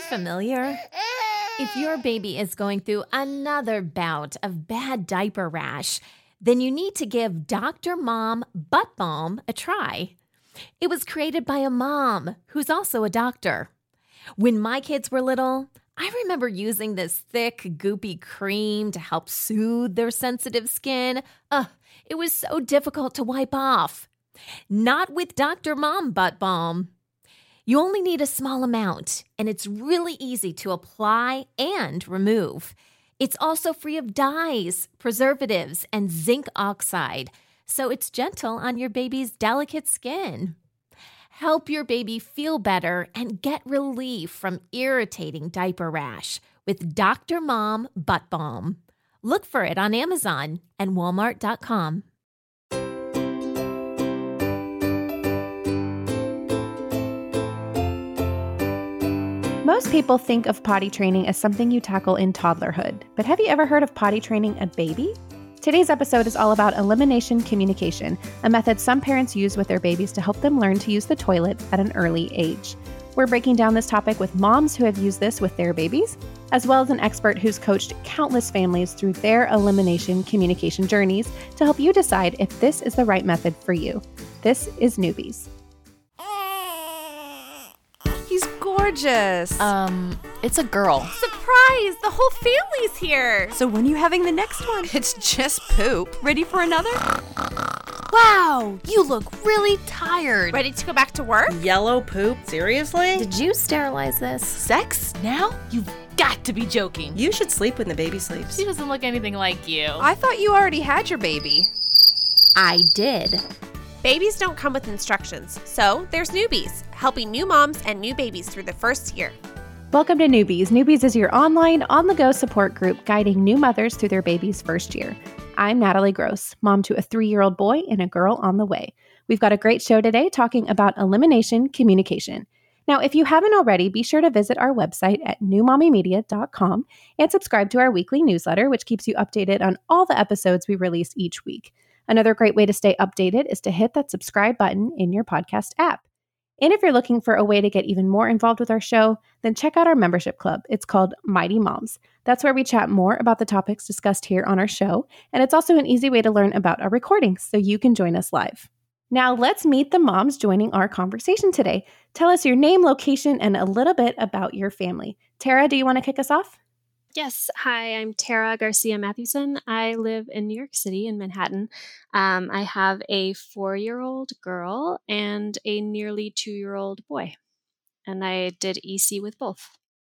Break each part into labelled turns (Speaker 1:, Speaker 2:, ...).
Speaker 1: familiar? If your baby is going through another bout of bad diaper rash, then you need to give Dr. Mom Butt Balm a try. It was created by a mom who's also a doctor. When my kids were little, I remember using this thick, goopy cream to help soothe their sensitive skin. It was so difficult to wipe off. Not with Dr. Mom Butt Balm. You only need a small amount, and it's really easy to apply and remove. It's also free of dyes, preservatives, and zinc oxide, so it's gentle on your baby's delicate skin. Help your baby feel better and get relief from irritating diaper rash with Dr. Mom Butt Balm. Look for it on Amazon and Walmart.com.
Speaker 2: Most people think of potty training as something you tackle in toddlerhood, but have you ever heard of potty training a baby? Today's episode is all about elimination communication, a method some parents use with their babies to help them learn to use the toilet at an early age. We're breaking down this topic with moms who have used this with their babies, as well as an expert who's coached countless families through their elimination communication journeys to help you decide if this is the right method for you. This is Newbies.
Speaker 3: He's gorgeous.
Speaker 4: It's a girl.
Speaker 3: Surprise! The whole family's here.
Speaker 5: So when are you having the next one?
Speaker 3: It's just poop.
Speaker 5: Ready for another?
Speaker 4: Wow, you look really tired.
Speaker 3: Ready to go back to work?
Speaker 6: Yellow poop? Seriously?
Speaker 1: Did you sterilize this?
Speaker 4: Sex? Now? You've got to be joking.
Speaker 6: You should sleep when the baby sleeps.
Speaker 4: She doesn't look anything like you.
Speaker 3: I thought you already had your baby.
Speaker 1: I did.
Speaker 3: Babies don't come with instructions, so there's Newbies, helping new moms and new babies through the first year.
Speaker 2: Welcome to Newbies. Newbies is your online, on-the-go support group guiding new mothers through their baby's first year. I'm Natalie Gross, mom to a 3-year-old boy and a girl on the way. We've got a great show today talking about elimination communication. Now, if you haven't already, be sure to visit our website at newmommymedia.com and subscribe to our weekly newsletter, which keeps you updated on all the episodes we release each week. Another great way to stay updated is to hit that subscribe button in your podcast app. And if you're looking for a way to get even more involved with our show, then check out our membership club. It's called Mighty Moms. That's where we chat more about the topics discussed here on our show, and it's also an easy way to learn about our recordings, so you can join us live. Now let's meet the moms joining our conversation today. Tell us your name, location, and a little bit about your family. Tara, do you want to kick us off?
Speaker 7: Yes. Hi, I'm Tara Garcia Mathewson. I live in New York City in Manhattan. I have a 4-year-old girl and a nearly 2-year-old boy. And I did EC with both.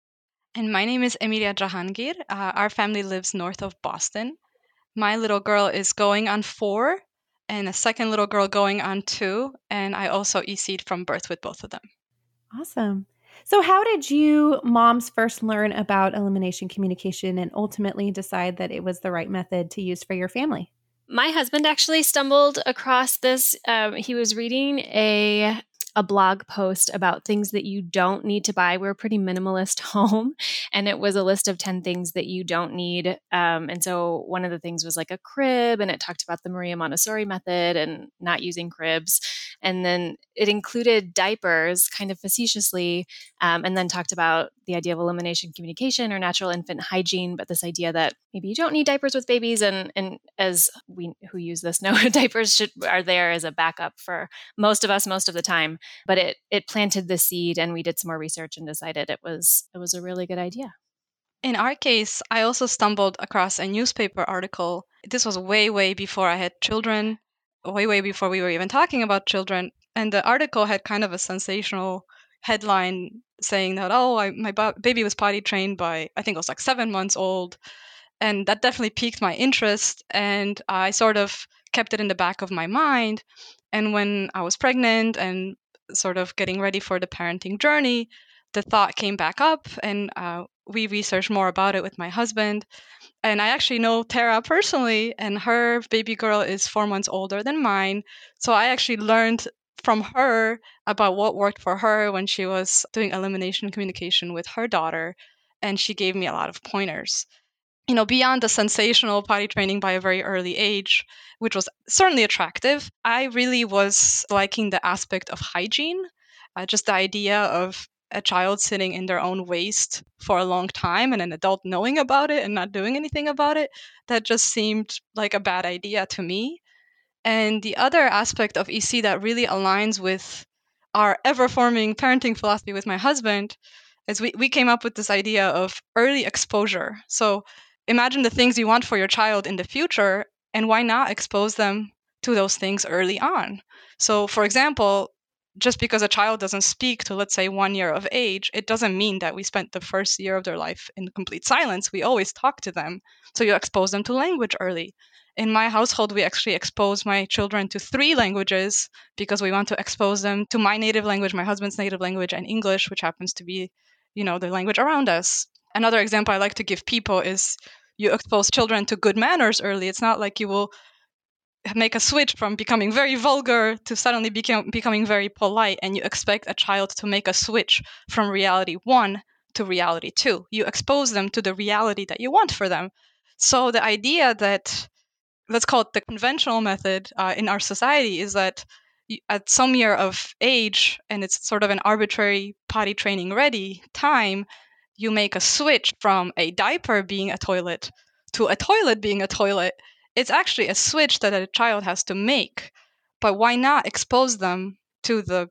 Speaker 8: And my name is Emilia Jahangir. Our family lives north of Boston. My little girl is going on 4 and a second little girl going on 2. And I also EC'd from birth with both of them.
Speaker 2: Awesome. So how did you moms first learn about elimination communication and ultimately decide that it was the right method to use for your family?
Speaker 7: My husband actually stumbled across this. He was reading a blog post about things that you don't need to buy. We're a pretty minimalist home, and it was a list of 10 things that you don't need. And so one of the things was like a crib, and it talked about the Maria Montessori method and not using cribs. And then it included diapers kind of facetiously, and then talked about the idea of elimination communication or natural infant hygiene, but this idea that maybe you don't need diapers with babies. And as we who use this know, diapers are there as a backup for most of us most of the time. But it planted the seed, and we did some more research and decided it was a really good idea.
Speaker 8: In our case, I also stumbled across a newspaper article. This was way, way before I had children, way, way before we were even talking about children. And the article had kind of a sensational headline saying that, my baby was potty trained by, I think it was like 7 months old. And that definitely piqued my interest. And I sort of kept it in the back of my mind. And when I was pregnant and sort of getting ready for the parenting journey, the thought came back up, and we researched more about it with my husband. And I actually know Tara personally, and her baby girl is 4 months older than mine. So I actually learned from her about what worked for her when she was doing elimination communication with her daughter, and she gave me a lot of pointers. Beyond the sensational potty training by a very early age, which was certainly attractive, I really was liking the aspect of hygiene, just the idea of a child sitting in their own waste for a long time and an adult knowing about it and not doing anything about it, that just seemed like a bad idea to me. And the other aspect of EC that really aligns with our ever-forming parenting philosophy with my husband is we came up with this idea of early exposure. So imagine the things you want for your child in the future, and why not expose them to those things early on? So, for example, just because a child doesn't speak to, let's say, 1 year of age, it doesn't mean that we spent the first year of their life in complete silence. We always talk to them. So you expose them to language early. In my household, we actually expose my children to 3 languages because we want to expose them to my native language, my husband's native language, and English, which happens to be, the language around us. Another example I like to give people is you expose children to good manners early. It's not like you will make a switch from becoming very vulgar to suddenly becoming very polite, and you expect a child to make a switch from reality 1 to reality 2. You expose them to the reality that you want for them. So the idea that, let's call it the conventional method in our society, is that at some year of age, and it's sort of an arbitrary potty training ready time, you make a switch from a diaper being a toilet to a toilet being a toilet. It's actually a switch that a child has to make. But why not expose them to the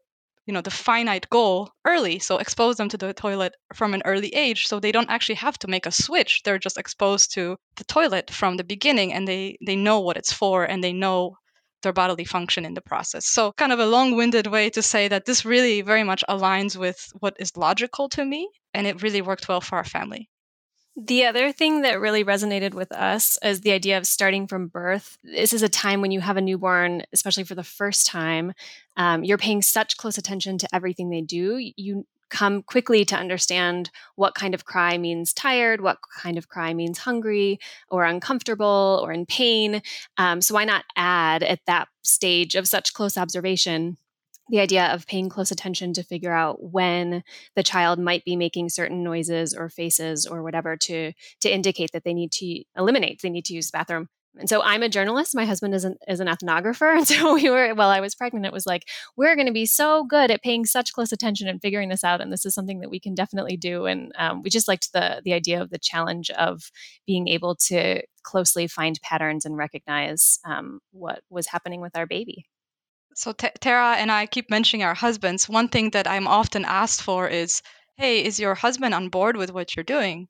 Speaker 8: finite goal early? So expose them to the toilet from an early age so they don't actually have to make a switch. They're just exposed to the toilet from the beginning, and they know what it's for, and they know their bodily function in the process. So kind of a long-winded way to say that this really very much aligns with what is logical to me, and it really worked well for our family.
Speaker 7: The other thing that really resonated with us is the idea of starting from birth. This is a time when you have a newborn, especially for the first time, you're paying such close attention to everything they do. You come quickly to understand what kind of cry means tired, what kind of cry means hungry or uncomfortable or in pain. So why not add at that stage of such close observation the idea of paying close attention to figure out when the child might be making certain noises or faces or whatever to indicate that they need to use the bathroom. And so I'm a journalist. My husband is an ethnographer. And so while I was pregnant, it was like, we're going to be so good at paying such close attention and figuring this out. And this is something that we can definitely do. And we just liked the idea of the challenge of being able to closely find patterns and recognize what was happening with our baby.
Speaker 8: So Tara and I keep mentioning our husbands. One thing that I'm often asked for is, hey, is your husband on board with what you're doing?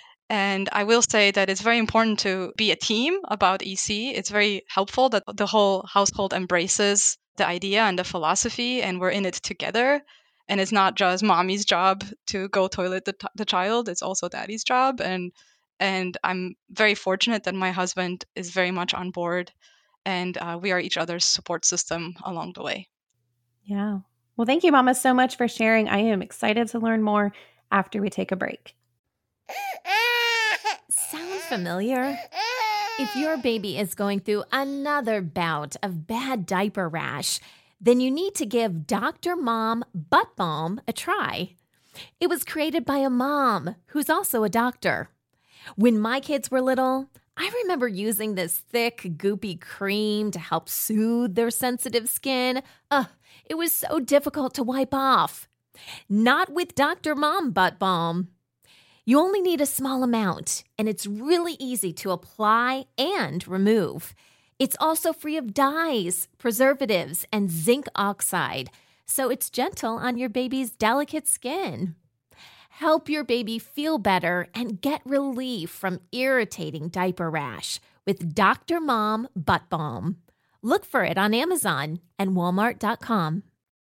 Speaker 8: And I will say that it's very important to be a team about EC. It's very helpful that the whole household embraces the idea and the philosophy, and we're in it together. And it's not just mommy's job to go toilet the child, it's also daddy's job. And I'm very fortunate that my husband is very much on board, and we are each other's support system along the way.
Speaker 2: Yeah. Well, thank you, Mama, so much for sharing. I am excited to learn more after we take a break.
Speaker 1: Sound familiar? If your baby is going through another bout of bad diaper rash, then you need to give Dr. Mom Butt Balm a try. It was created by a mom who's also a doctor. When my kids were little, I remember using this thick, goopy cream to help soothe their sensitive skin. It was so difficult to wipe off. Not with Dr. Mom Butt Balm. You only need a small amount, and it's really easy to apply and remove. It's also free of dyes, preservatives, and zinc oxide, so it's gentle on your baby's delicate skin. Help your baby feel better and get relief from irritating diaper rash with Dr. Mom Butt Balm. Look for it on Amazon and Walmart.com.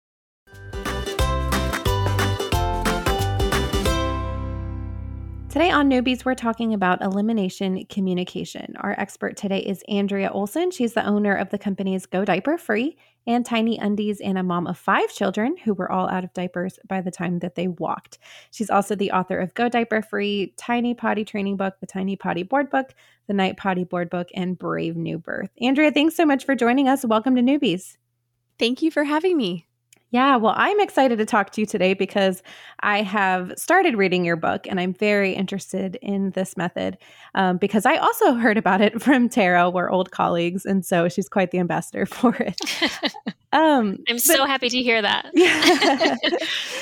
Speaker 2: Today on Newbies, we're talking about elimination communication. Our expert today is Andrea Olson. She's the owner of the companies Go Diaper Free and Tiny Undies, and a mom of 5 children who were all out of diapers by the time that they walked. She's also the author of Go Diaper Free, Tiny Potty Training Book, the Tiny Potty Board Book, the Night Potty Board Book, and Brave New Birth. Andrea, thanks so much for joining us. Welcome to Newbies.
Speaker 5: Thank you for having me.
Speaker 2: Yeah, well, I'm excited to talk to you today because I have started reading your book, and I'm very interested in this method because I also heard about it from Tara. We're old colleagues, and so she's quite the ambassador for it.
Speaker 7: I'm so happy to hear that.
Speaker 2: Yeah.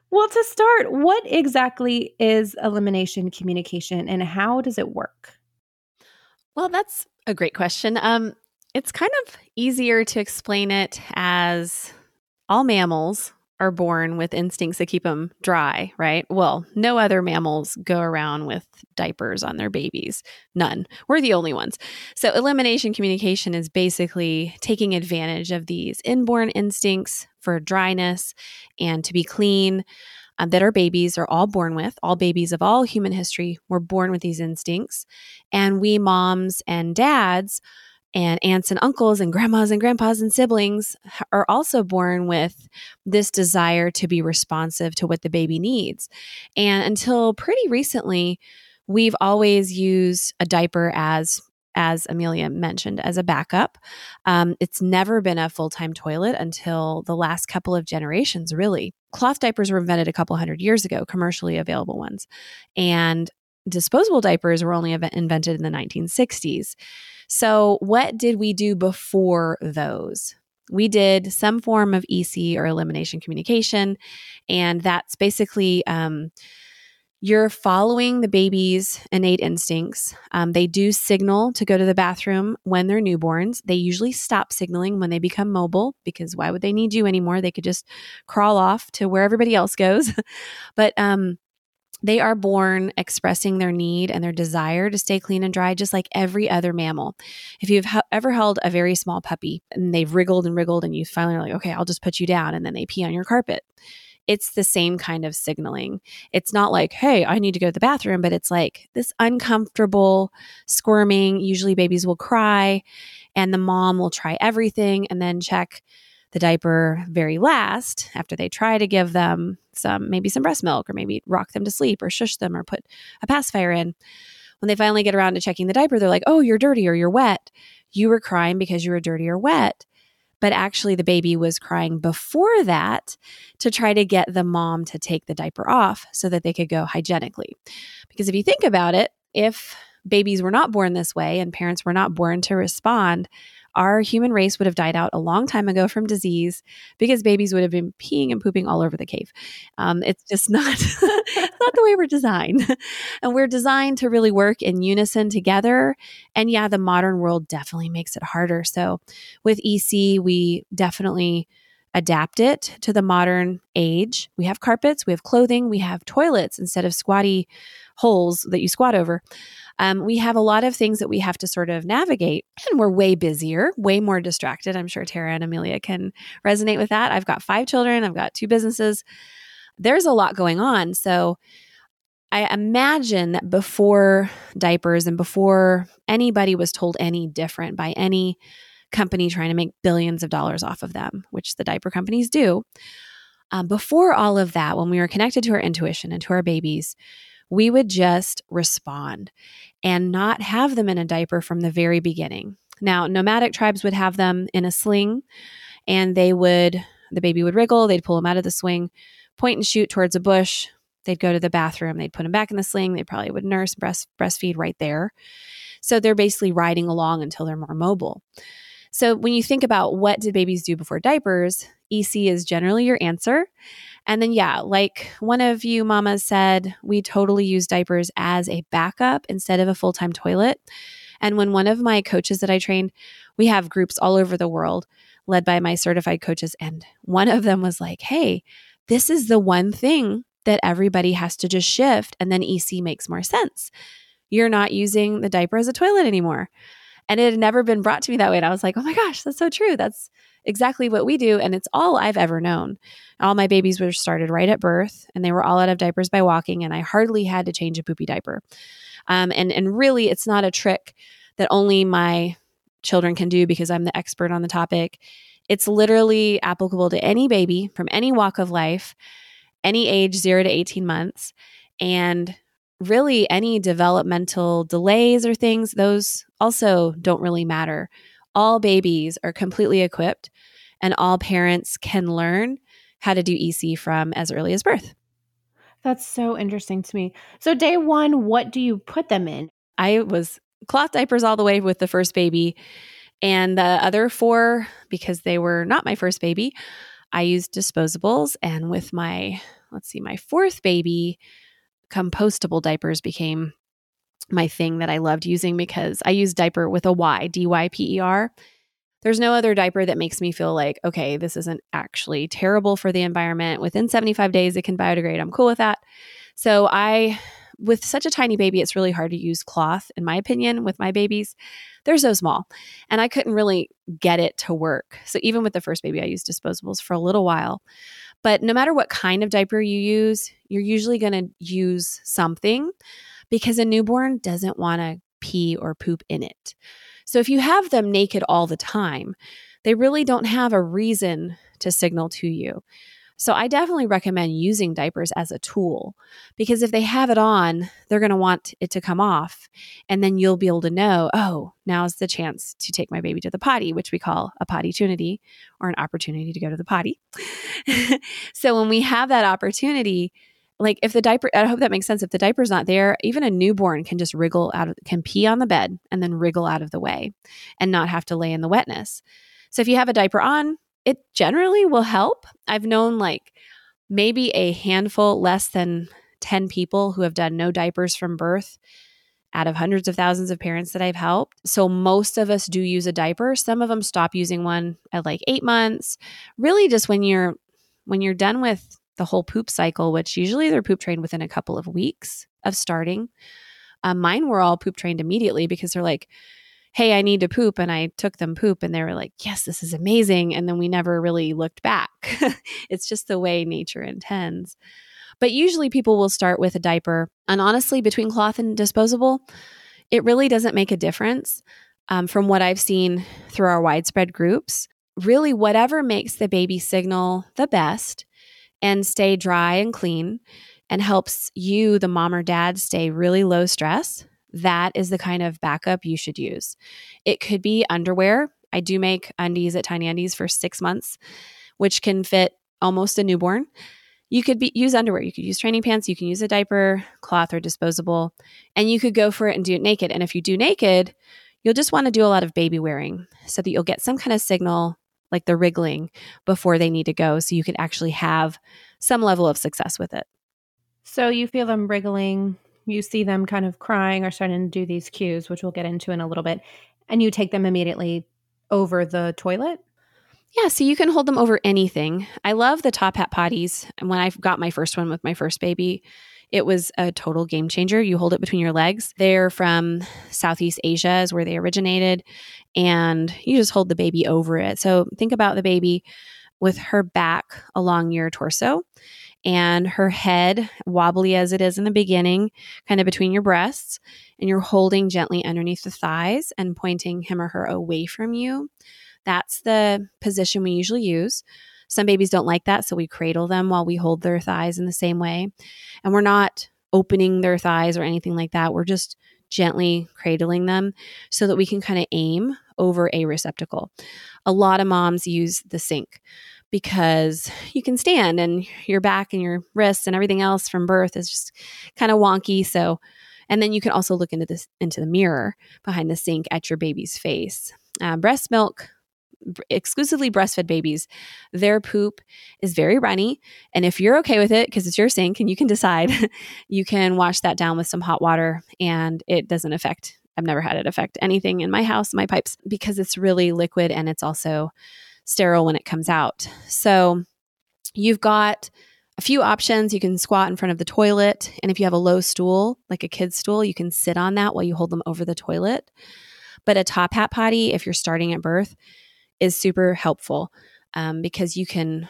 Speaker 2: Well, to start, what exactly is elimination communication and how does it work?
Speaker 5: Well, that's a great question. It's kind of easier to explain it as all mammals are born with instincts that keep them dry, right? Well, no other mammals go around with diapers on their babies. None. We're the only ones. So elimination communication is basically taking advantage of these inborn instincts for dryness and to be clean that our babies are all born with. All babies of all human history were born with these instincts. And we moms and dads and aunts and uncles and grandmas and grandpas and siblings are also born with this desire to be responsive to what the baby needs. And until pretty recently, we've always used a diaper as Amelia mentioned, as a backup. It's never been a full-time toilet until the last couple of generations, really. Cloth diapers were invented a couple hundred years ago, commercially available ones. And disposable diapers were only invented in the 1960s. So what did we do before those? We did some form of EC or elimination communication. And that's basically you're following the baby's innate instincts. They do signal to go to the bathroom when they're newborns. They usually stop signaling when they become mobile because why would they need you anymore? They could just crawl off to where everybody else goes. But they are born expressing their need and their desire to stay clean and dry, just like every other mammal. If you've ever held a very small puppy and they've wriggled and wriggled and you finally are like, okay, I'll just put you down, and then they pee on your carpet. It's the same kind of signaling. It's not like, hey, I need to go to the bathroom, but it's like this uncomfortable squirming. Usually babies will cry and the mom will try everything and then check the diaper very last after they try to give them maybe some breast milk or maybe rock them to sleep or shush them or put a pacifier in. When they finally get around to checking the diaper, they're like, oh, you're dirty or you're wet. You were crying because you were dirty or wet. But actually the baby was crying before that to try to get the mom to take the diaper off so that they could go hygienically. Because if you think about it, if babies were not born this way and parents were not born to respond, our human race would have died out a long time ago from disease because babies would have been peeing and pooping all over the cave. It's just not, not the way we're designed. And we're designed to really work in unison together. And yeah, the modern world definitely makes it harder. So with EC, we definitely adapt it to the modern age. We have carpets, we have clothing, we have toilets instead of squatty holes that you squat over. We have a lot of things that we have to sort of navigate, and we're way busier, way more distracted. I'm sure Tara and Amelia can resonate with that. I've got 5 children. I've got 2 businesses. There's a lot going on. So I imagine that before diapers and before anybody was told any different by any company trying to make billions of dollars off of them, which the diaper companies do, before all of that, when we were connected to our intuition and to our babies, we would just respond and not have them in a diaper from the very beginning. Now, nomadic tribes would have them in a sling, and the baby would wriggle, they'd pull them out of the swing, point and shoot towards a bush, they'd go to the bathroom, they'd put them back in the sling, they probably would nurse, breastfeed right there. So they're basically riding along until they're more mobile. So when you think about what did babies do before diapers, EC is generally your answer. And then, yeah, like one of you mamas said, we totally use diapers as a backup instead of a full-time toilet. And when one of my coaches that I trained, we have groups all over the world led by my certified coaches. And one of them was like, hey, this is the one thing that everybody has to just shift. And then EC makes more sense. You're not using the diaper as a toilet anymore. And it had never been brought to me that way. And I was like, oh my gosh, that's so true. That's exactly what we do. And it's all I've ever known. All my babies were started right at birth and they were all out of diapers by walking. And I hardly had to change a poopy diaper. And really, it's not a trick that only my children can do because I'm the expert on the topic. It's literally applicable to any baby from any walk of life, any age, 0 to 18 months. And really any developmental delays or things, those also don't really matter. All babies are completely equipped and all parents can learn how to do EC from as early as birth.
Speaker 2: That's so interesting to me. So day one, what do you put them in?
Speaker 5: I was cloth diapers all the way with the first baby. And the other 4, because they were not my first baby, I used disposables. And with my my fourth baby, compostable diapers became my thing that I loved using because I use diaper with a Y, DYPER. There's no other diaper that makes me feel like, okay, this isn't actually terrible for the environment. Within 75 days, it can biodegrade. I'm cool with that. So with such a tiny baby, it's really hard to use cloth, in my opinion, with my babies. They're so small. And I couldn't really get it to work. So even with the first baby, I used disposables for a little while. But no matter what kind of diaper you use, you're usually going to use something because a newborn doesn't want to pee or poop in it. So if you have them naked all the time, they really don't have a reason to signal to you. So I definitely recommend using diapers as a tool because if they have it on, they're going to want it to come off. And then you'll be able to know, oh, now's the chance to take my baby to the potty, which we call a potty-tunity or an opportunity to go to the potty. So when we have that opportunity, like if the diaper, I hope that makes sense. If the diaper's not there, even a newborn can just can pee on the bed and then wriggle out of the way and not have to lay in the wetness. So if you have a diaper on, it generally will help. I've known like maybe a handful, less than 10 people who have done no diapers from birth out of hundreds of thousands of parents that I've helped. So most of us do use a diaper. Some of them stop using one at like 8 months. Really just when you're done with the whole poop cycle, which usually they're poop trained within a couple of weeks of starting. Mine were all poop trained immediately because they're like, hey, I need to poop. And I took them poop and they were like, yes, this is amazing. And then we never really looked back. It's just the way nature intends. But usually people will start with a diaper. And honestly, between cloth and disposable, it really doesn't make a difference. From what I've seen through our widespread groups, really whatever makes the baby signal the best and stay dry and clean and helps you, the mom or dad, stay really low stress, that is the kind of backup you should use. It could be underwear. I do make undies at Tiny Undies for 6 months, which can fit almost a newborn. You could use underwear. You could use training pants. You can use a diaper, cloth, or disposable. And you could go for it and do it naked. And if you do naked, you'll just want to do a lot of baby wearing so that you'll get some kind of signal like the wriggling before they need to go so you could actually have some level of success with it.
Speaker 2: So you feel them wriggling, you see them kind of crying or starting to do these cues, which we'll get into in a little bit, and you take them immediately over the toilet?
Speaker 5: Yeah, so you can hold them over anything. I love the top hat potties. And when I got my first one with my first baby, it was a total game changer. You hold it between your legs. They're from Southeast Asia is where they originated. And you just hold the baby over it. So think about the baby with her back along your torso and her head, wobbly as it is in the beginning, kind of between your breasts. And you're holding gently underneath the thighs and pointing him or her away from you. That's the position we usually use. Some babies don't like that, so we cradle them while we hold their thighs in the same way. And we're not opening their thighs or anything like that. We're just gently cradling them so that we can kind of aim over a receptacle. A lot of moms use the sink because you can stand and your back and your wrists and everything else from birth is just kind of wonky. So, and then you can also look into the mirror behind the sink at your baby's face. Breast milk, exclusively breastfed babies, their poop is very runny. And if you're okay with it, because it's your sink and you can decide, you can wash that down with some hot water and it doesn't affect, I've never had it affect anything in my house, my pipes, because it's really liquid and it's also sterile when it comes out. So you've got a few options. You can squat in front of the toilet. And if you have a low stool, like a kid's stool, you can sit on that while you hold them over the toilet. But a top hat potty, if you're starting at birth, is super helpful because you can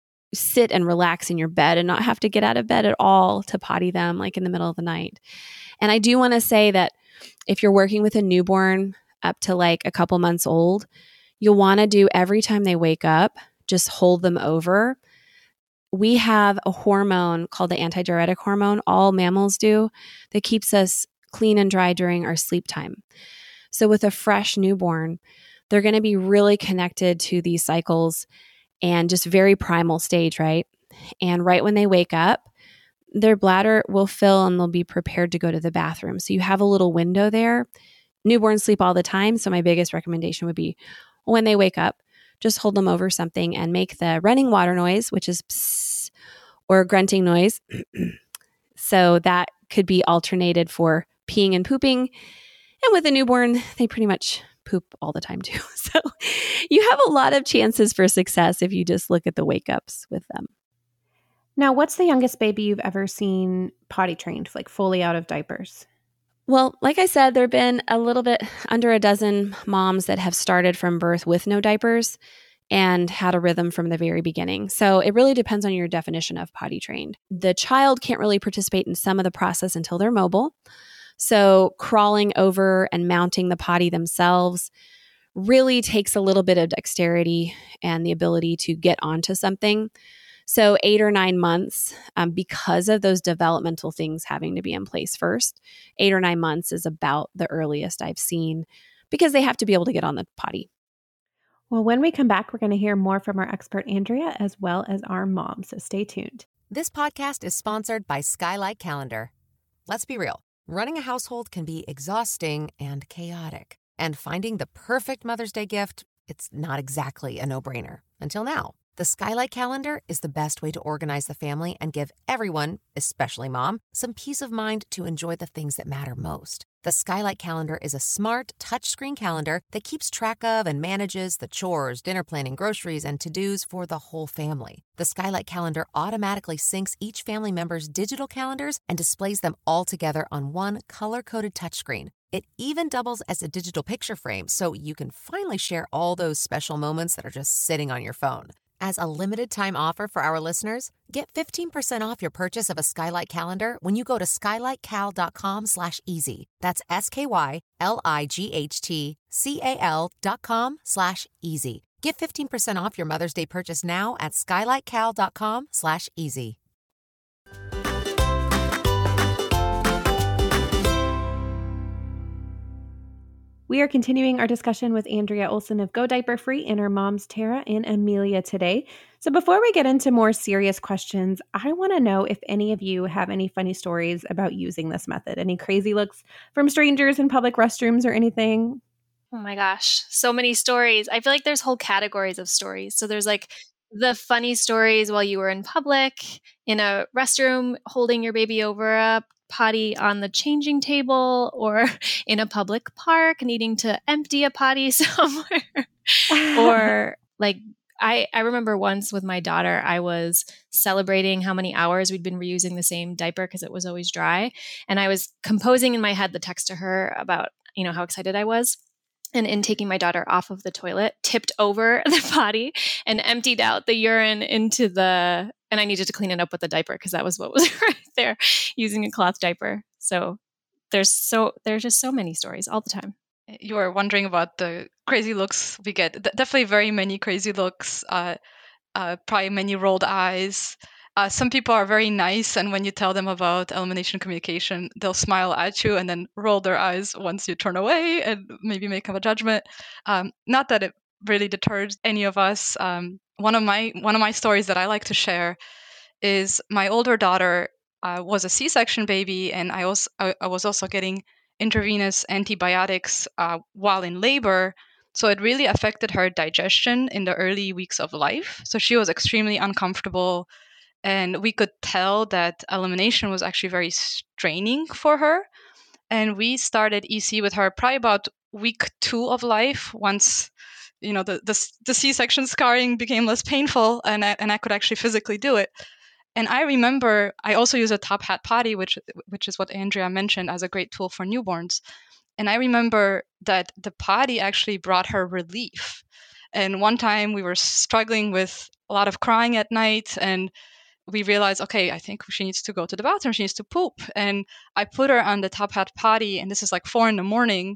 Speaker 5: sit and relax in your bed and not have to get out of bed at all to potty them like in the middle of the night. And I do want to say that if you're working with a newborn up to like a couple months old, you'll want to do every time they wake up, just hold them over. We have a hormone called the antidiuretic hormone, all mammals do, that keeps us clean and dry during our sleep time. So with a fresh newborn, they're going to be really connected to these cycles and just very primal stage, right? And right when they wake up, their bladder will fill and they'll be prepared to go to the bathroom. So you have a little window there. Newborns sleep all the time. So my biggest recommendation would be when they wake up, just hold them over something and make the running water noise, which is psst, or grunting noise. So that could be alternated for peeing and pooping. And with a newborn, they pretty much poop all the time too. So you have a lot of chances for success if you just look at the wake ups with them.
Speaker 2: Now, what's the youngest baby you've ever seen potty trained, like fully out of diapers?
Speaker 5: Well, like I said, there have been a little bit under a dozen moms that have started from birth with no diapers and had a rhythm from the very beginning. So it really depends on your definition of potty trained. The child can't really participate in some of the process until they're mobile. So crawling over and mounting the potty themselves really takes a little bit of dexterity and the ability to get onto something. So 8 or 9 months, because of those developmental things having to be in place first, 8 or 9 months is about the earliest I've seen because they have to be able to get on the potty.
Speaker 2: Well, when we come back, we're going to hear more from our expert, Andrea, as well as our mom. So stay tuned.
Speaker 9: This podcast is sponsored by Skylight Calendar. Let's be real. Running a household can be exhausting and chaotic. And finding the perfect Mother's Day gift, it's not exactly a no-brainer. Until now. The Skylight Calendar is the best way to organize the family and give everyone, especially mom, some peace of mind to enjoy the things that matter most. The Skylight Calendar is a smart, touchscreen calendar that keeps track of and manages the chores, dinner planning, groceries, and to-dos for the whole family. The Skylight Calendar automatically syncs each family member's digital calendars and displays them all together on one color-coded touchscreen. It even doubles as a digital picture frame, so you can finally share all those special moments that are just sitting on your phone. As a limited-time offer for our listeners, get 15% off your purchase of a Skylight Calendar when you go to skylightcal.com/easy. That's SKYLIGHTCAL.com/easy. Get 15% off your Mother's Day purchase now at skylightcal.com/easy.
Speaker 2: We are continuing our discussion with Andrea Olson of Go Diaper Free and her moms, Tara and Amelia, today. So before we get into more serious questions, I want to know if any of you have any funny stories about using this method. Any crazy looks from strangers in public restrooms or anything?
Speaker 7: Oh my gosh, so many stories. I feel like there's whole categories of stories. So there's like the funny stories while you were in public, in a restroom, holding your baby over a potty on the changing table, or in a public park needing to empty a potty somewhere. Or like I remember once with my daughter, I was celebrating how many hours we'd been reusing the same diaper because it was always dry. And I was composing in my head the text to her about, how excited I was. And in taking my daughter off of the toilet, tipped over the potty and emptied out the urine into and I needed to clean it up with a diaper because that was what was right there, using a cloth diaper. So there's just so many stories all the time.
Speaker 8: You were wondering about the crazy looks we get. Definitely very many crazy looks, probably many rolled eyes. Some people are very nice, and when you tell them about elimination communication, they'll smile at you and then roll their eyes once you turn away and maybe make up a judgment. Not that it really deters any of us. One of my stories that I like to share is my older daughter was a C-section baby, and I was also getting intravenous antibiotics while in labor. So it really affected her digestion in the early weeks of life. So she was extremely uncomfortable. And we could tell that elimination was actually very straining for her. And we started EC with her probably about week 2 of life, once the C-section scarring became less painful and I could actually physically do it. And I remember I also use a top hat potty, which is what Andrea mentioned as a great tool for newborns. And I remember that the potty actually brought her relief. And one time we were struggling with a lot of crying at night, and we realized, okay, I think she needs to go to the bathroom. She needs to poop. And I put her on the top hat potty, and this is like 4 a.m.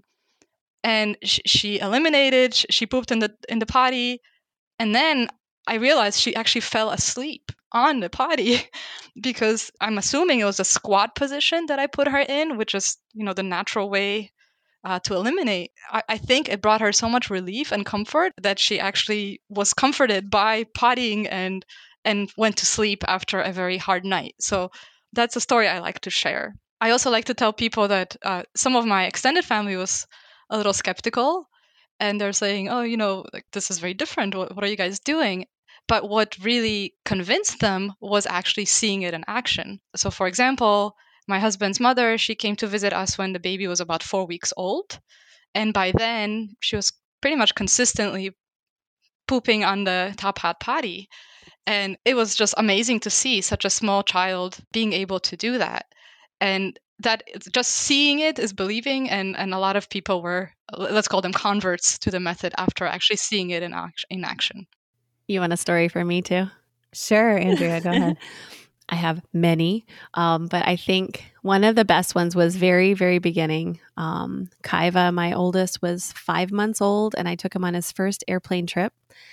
Speaker 8: And she eliminated, she pooped in the potty. And then I realized she actually fell asleep on the potty because I'm assuming it was a squat position that I put her in, which is, the natural way to eliminate. I think it brought her so much relief and comfort that she actually was comforted by pottying and went to sleep after a very hard night. So that's a story I like to share. I also like to tell people that some of my extended family was a little skeptical, and they're saying, oh, like, this is very different. What are you guys doing? But what really convinced them was actually seeing it in action. So, for example, my husband's mother, she came to visit us when the baby was about 4 weeks old. And by then, she was pretty much consistently pooping on the Top Hat potty. And it was just amazing to see such a small child being able to do that. And that just seeing it is believing. And a lot of people were, let's call them converts to the method after actually seeing it in action.
Speaker 5: You want a story for me too?
Speaker 2: Sure, Andrea, go ahead.
Speaker 5: I have many, but I think one of the best ones was very, very beginning. Kaiva, my oldest, was 5 months old, and I took him on his first airplane trip.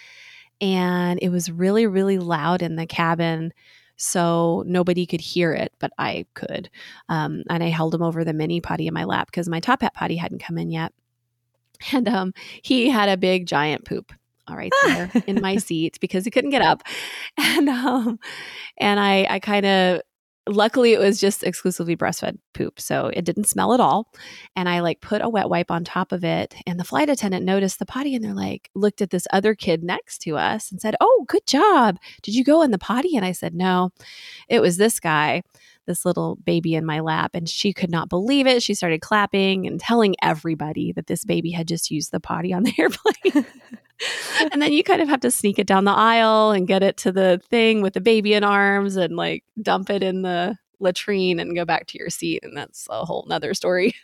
Speaker 5: And it was really, really loud in the cabin, so nobody could hear it, but I could. And I held him over the mini potty in my lap because my Top Hat potty hadn't come in yet. And he had a big, giant poop right there in my seat because he couldn't get up. And I kind of, luckily it was just exclusively breastfed poop, so it didn't smell at all. And I like put a wet wipe on top of it, and the flight attendant noticed the potty, and they're like, looked at this other kid next to us and said, "Oh, good job. Did you go in the potty?" And I said, "No, it was this guy, this little baby in my lap." And she could not believe it. She started clapping and telling everybody that this baby had just used the potty on the airplane. And then you kind of have to sneak it down the aisle and get it to the thing with the baby in arms and like dump it in the latrine and go back to your seat. And that's a whole nother story.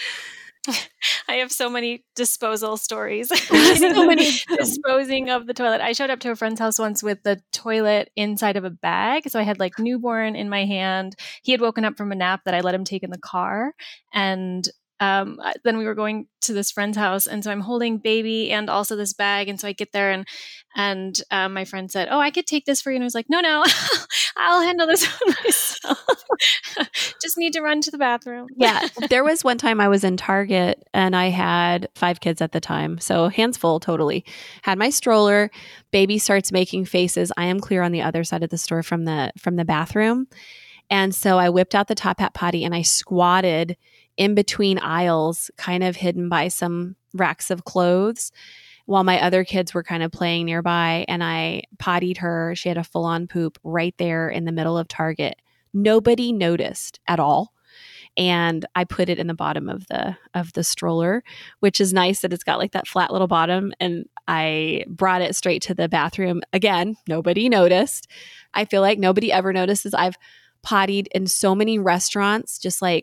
Speaker 7: I have so many disposal stories.
Speaker 5: So many.
Speaker 7: Disposing of the toilet. I showed up to a friend's house once with the toilet inside of a bag. So I had like newborn in my hand. He had woken up from a nap that I let him take in the car. And then we were going to this friend's house, and so I'm holding baby and also this bag. And so I get there, and my friend said, "Oh, I could take this for you." And I was like, "No, I'll handle this one myself. Just need to run to the bathroom."
Speaker 5: Yeah, there was one time I was in Target, and I had 5 kids at the time, so hands full, totally. Had my stroller. Baby starts making faces. I am clear on the other side of the store from the bathroom, and so I whipped out the Top Hat potty and I squatted in between aisles, kind of hidden by some racks of clothes, while my other kids were kind of playing nearby. And I pottied her. She had a full-on poop right there in the middle of Target. Nobody noticed at all. And I put it in the bottom of the stroller, which is nice that it's got like that flat little bottom. And I brought it straight to the bathroom. Again, nobody noticed. I feel like nobody ever notices. I've pottied in so many restaurants, just like,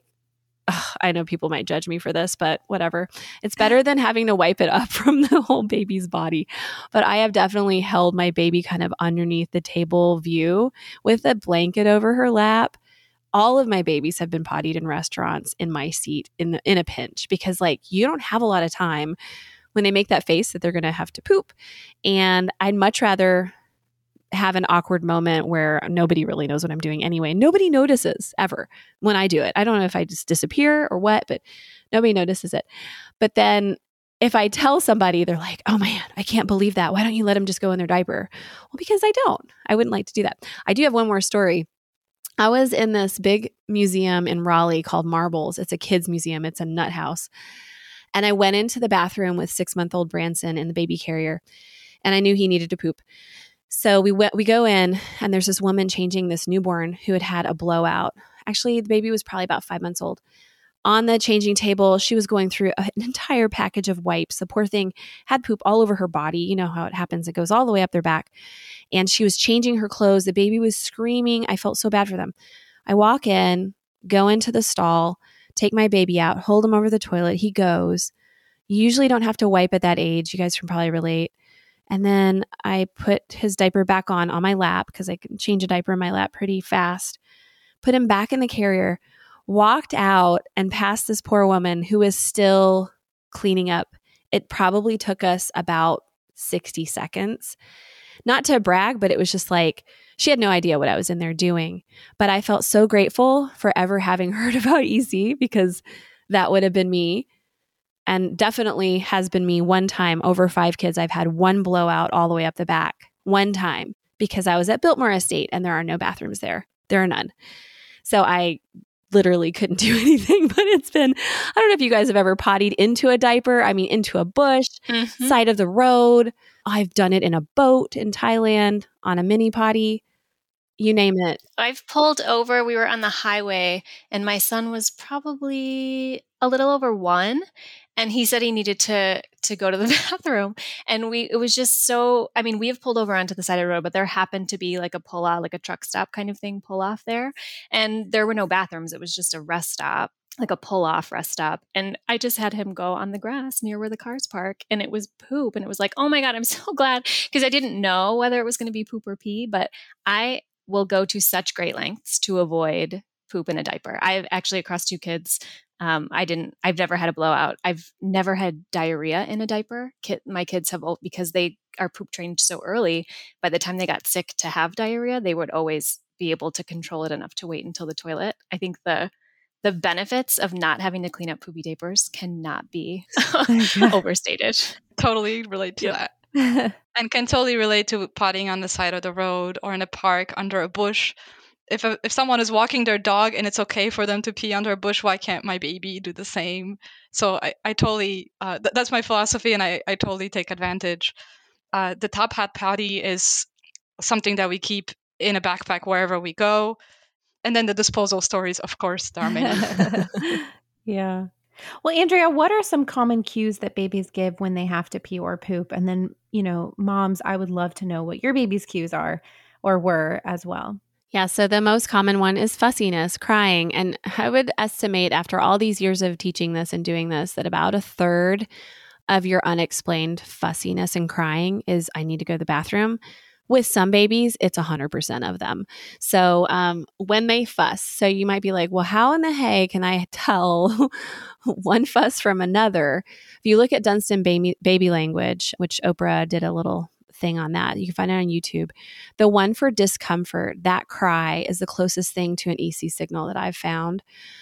Speaker 5: I know people might judge me for this, but whatever. It's better than having to wipe it up from the whole baby's body. But I have definitely held my baby kind of underneath the table view with a blanket over her lap. All of my babies have been pottied in restaurants in my seat in a pinch, because like you don't have a lot of time when they make that face that they're going to have to poop. And I'd much rather have an awkward moment where nobody really knows what I'm doing anyway. Nobody notices ever when I do it. I don't know if I just disappear or what, but nobody notices it. But then if I tell somebody, they're like, "Oh man, I can't believe that. Why don't you let them just go in their diaper?" Well, because I don't. I wouldn't like to do that. I do have one more story. I was in this big museum in Raleigh called Marbles. It's a kids museum. It's a nut house. And I went into the bathroom with 6-month-old Branson in the baby carrier, and I knew he needed to poop. So we go in, and there's this woman changing this newborn who had had a blowout. Actually, the baby was probably about 5 months old. On the changing table, she was going through an entire package of wipes. The poor thing had poop all over her body. You know how it happens. It goes all the way up their back. And she was changing her clothes. The baby was screaming. I felt so bad for them. I walk in, go into the stall, take my baby out, hold him over the toilet. He goes. You usually don't have to wipe at that age. You guys can probably relate. And then I put his diaper back on my lap, because I can change a diaper in my lap pretty fast. Put him back in the carrier, walked out and past this poor woman who was still cleaning up. It probably took us about 60 seconds. Not to brag, but it was just like, she had no idea what I was in there doing. But I felt so grateful for ever having heard about EC, because that would have been me. And definitely has been me one time. Over 5 kids, I've had one blowout all the way up the back. One time, because I was at Biltmore Estate and there are no bathrooms there. There are none. So I literally couldn't do anything. But it's been, I don't know if you guys have ever pottied into a diaper. I mean, into a bush, side of the road, I've done it in a boat in Thailand, on a mini potty, you name it.
Speaker 7: I've pulled over. We were on the highway, and my son was probably a little over 1, and he said he needed to go to the bathroom. And it was just so, I mean, we have pulled over onto the side of the road, but there happened to be like a pull out, like a truck stop kind of thing, pull off there. And there were no bathrooms. It was just a rest stop, like a pull off rest stop. And I just had him go on the grass near where the cars park, and it was poop. And it was like, oh my God, I'm so glad, because I didn't know whether it was going to be poop or pee, but I will go to such great lengths to avoid poop in a diaper. I've actually, across 2 kids, I've never had a blowout. I've never had diarrhea in a diaper. My kids have, because they are poop trained so early, by the time they got sick to have diarrhea, they would always be able to control it enough to wait until the toilet. I think the benefits of not having to clean up poopy diapers cannot be overstated.
Speaker 8: Totally relate to that. And can totally relate to pottying on the side of the road or in a park under a bush. If someone is walking their dog and it's okay for them to pee under a bush, why can't my baby do the same? So I totally, that's my philosophy, and I totally take advantage. The top hat potty is something that we keep in a backpack wherever we go. And then the disposal stories, of course, there are many.
Speaker 2: Yeah. Well, Andrea, what are some common cues that babies give when they have to pee or poop? And then, moms, I would love to know what your baby's cues are or were as well.
Speaker 5: Yeah, so the most common one is fussiness, crying. And I would estimate, after all these years of teaching this and doing this, that about a third of your unexplained fussiness and crying is, I need to go to the bathroom. With some babies, it's 100% of them. So when they fuss, so you might be like, well, how in the heck can I tell one fuss from another? If you look at Dunstan baby language, which Oprah did a little thing on that, you can find it on YouTube. The one for discomfort, that cry, is the closest thing to an EC signal that I've found.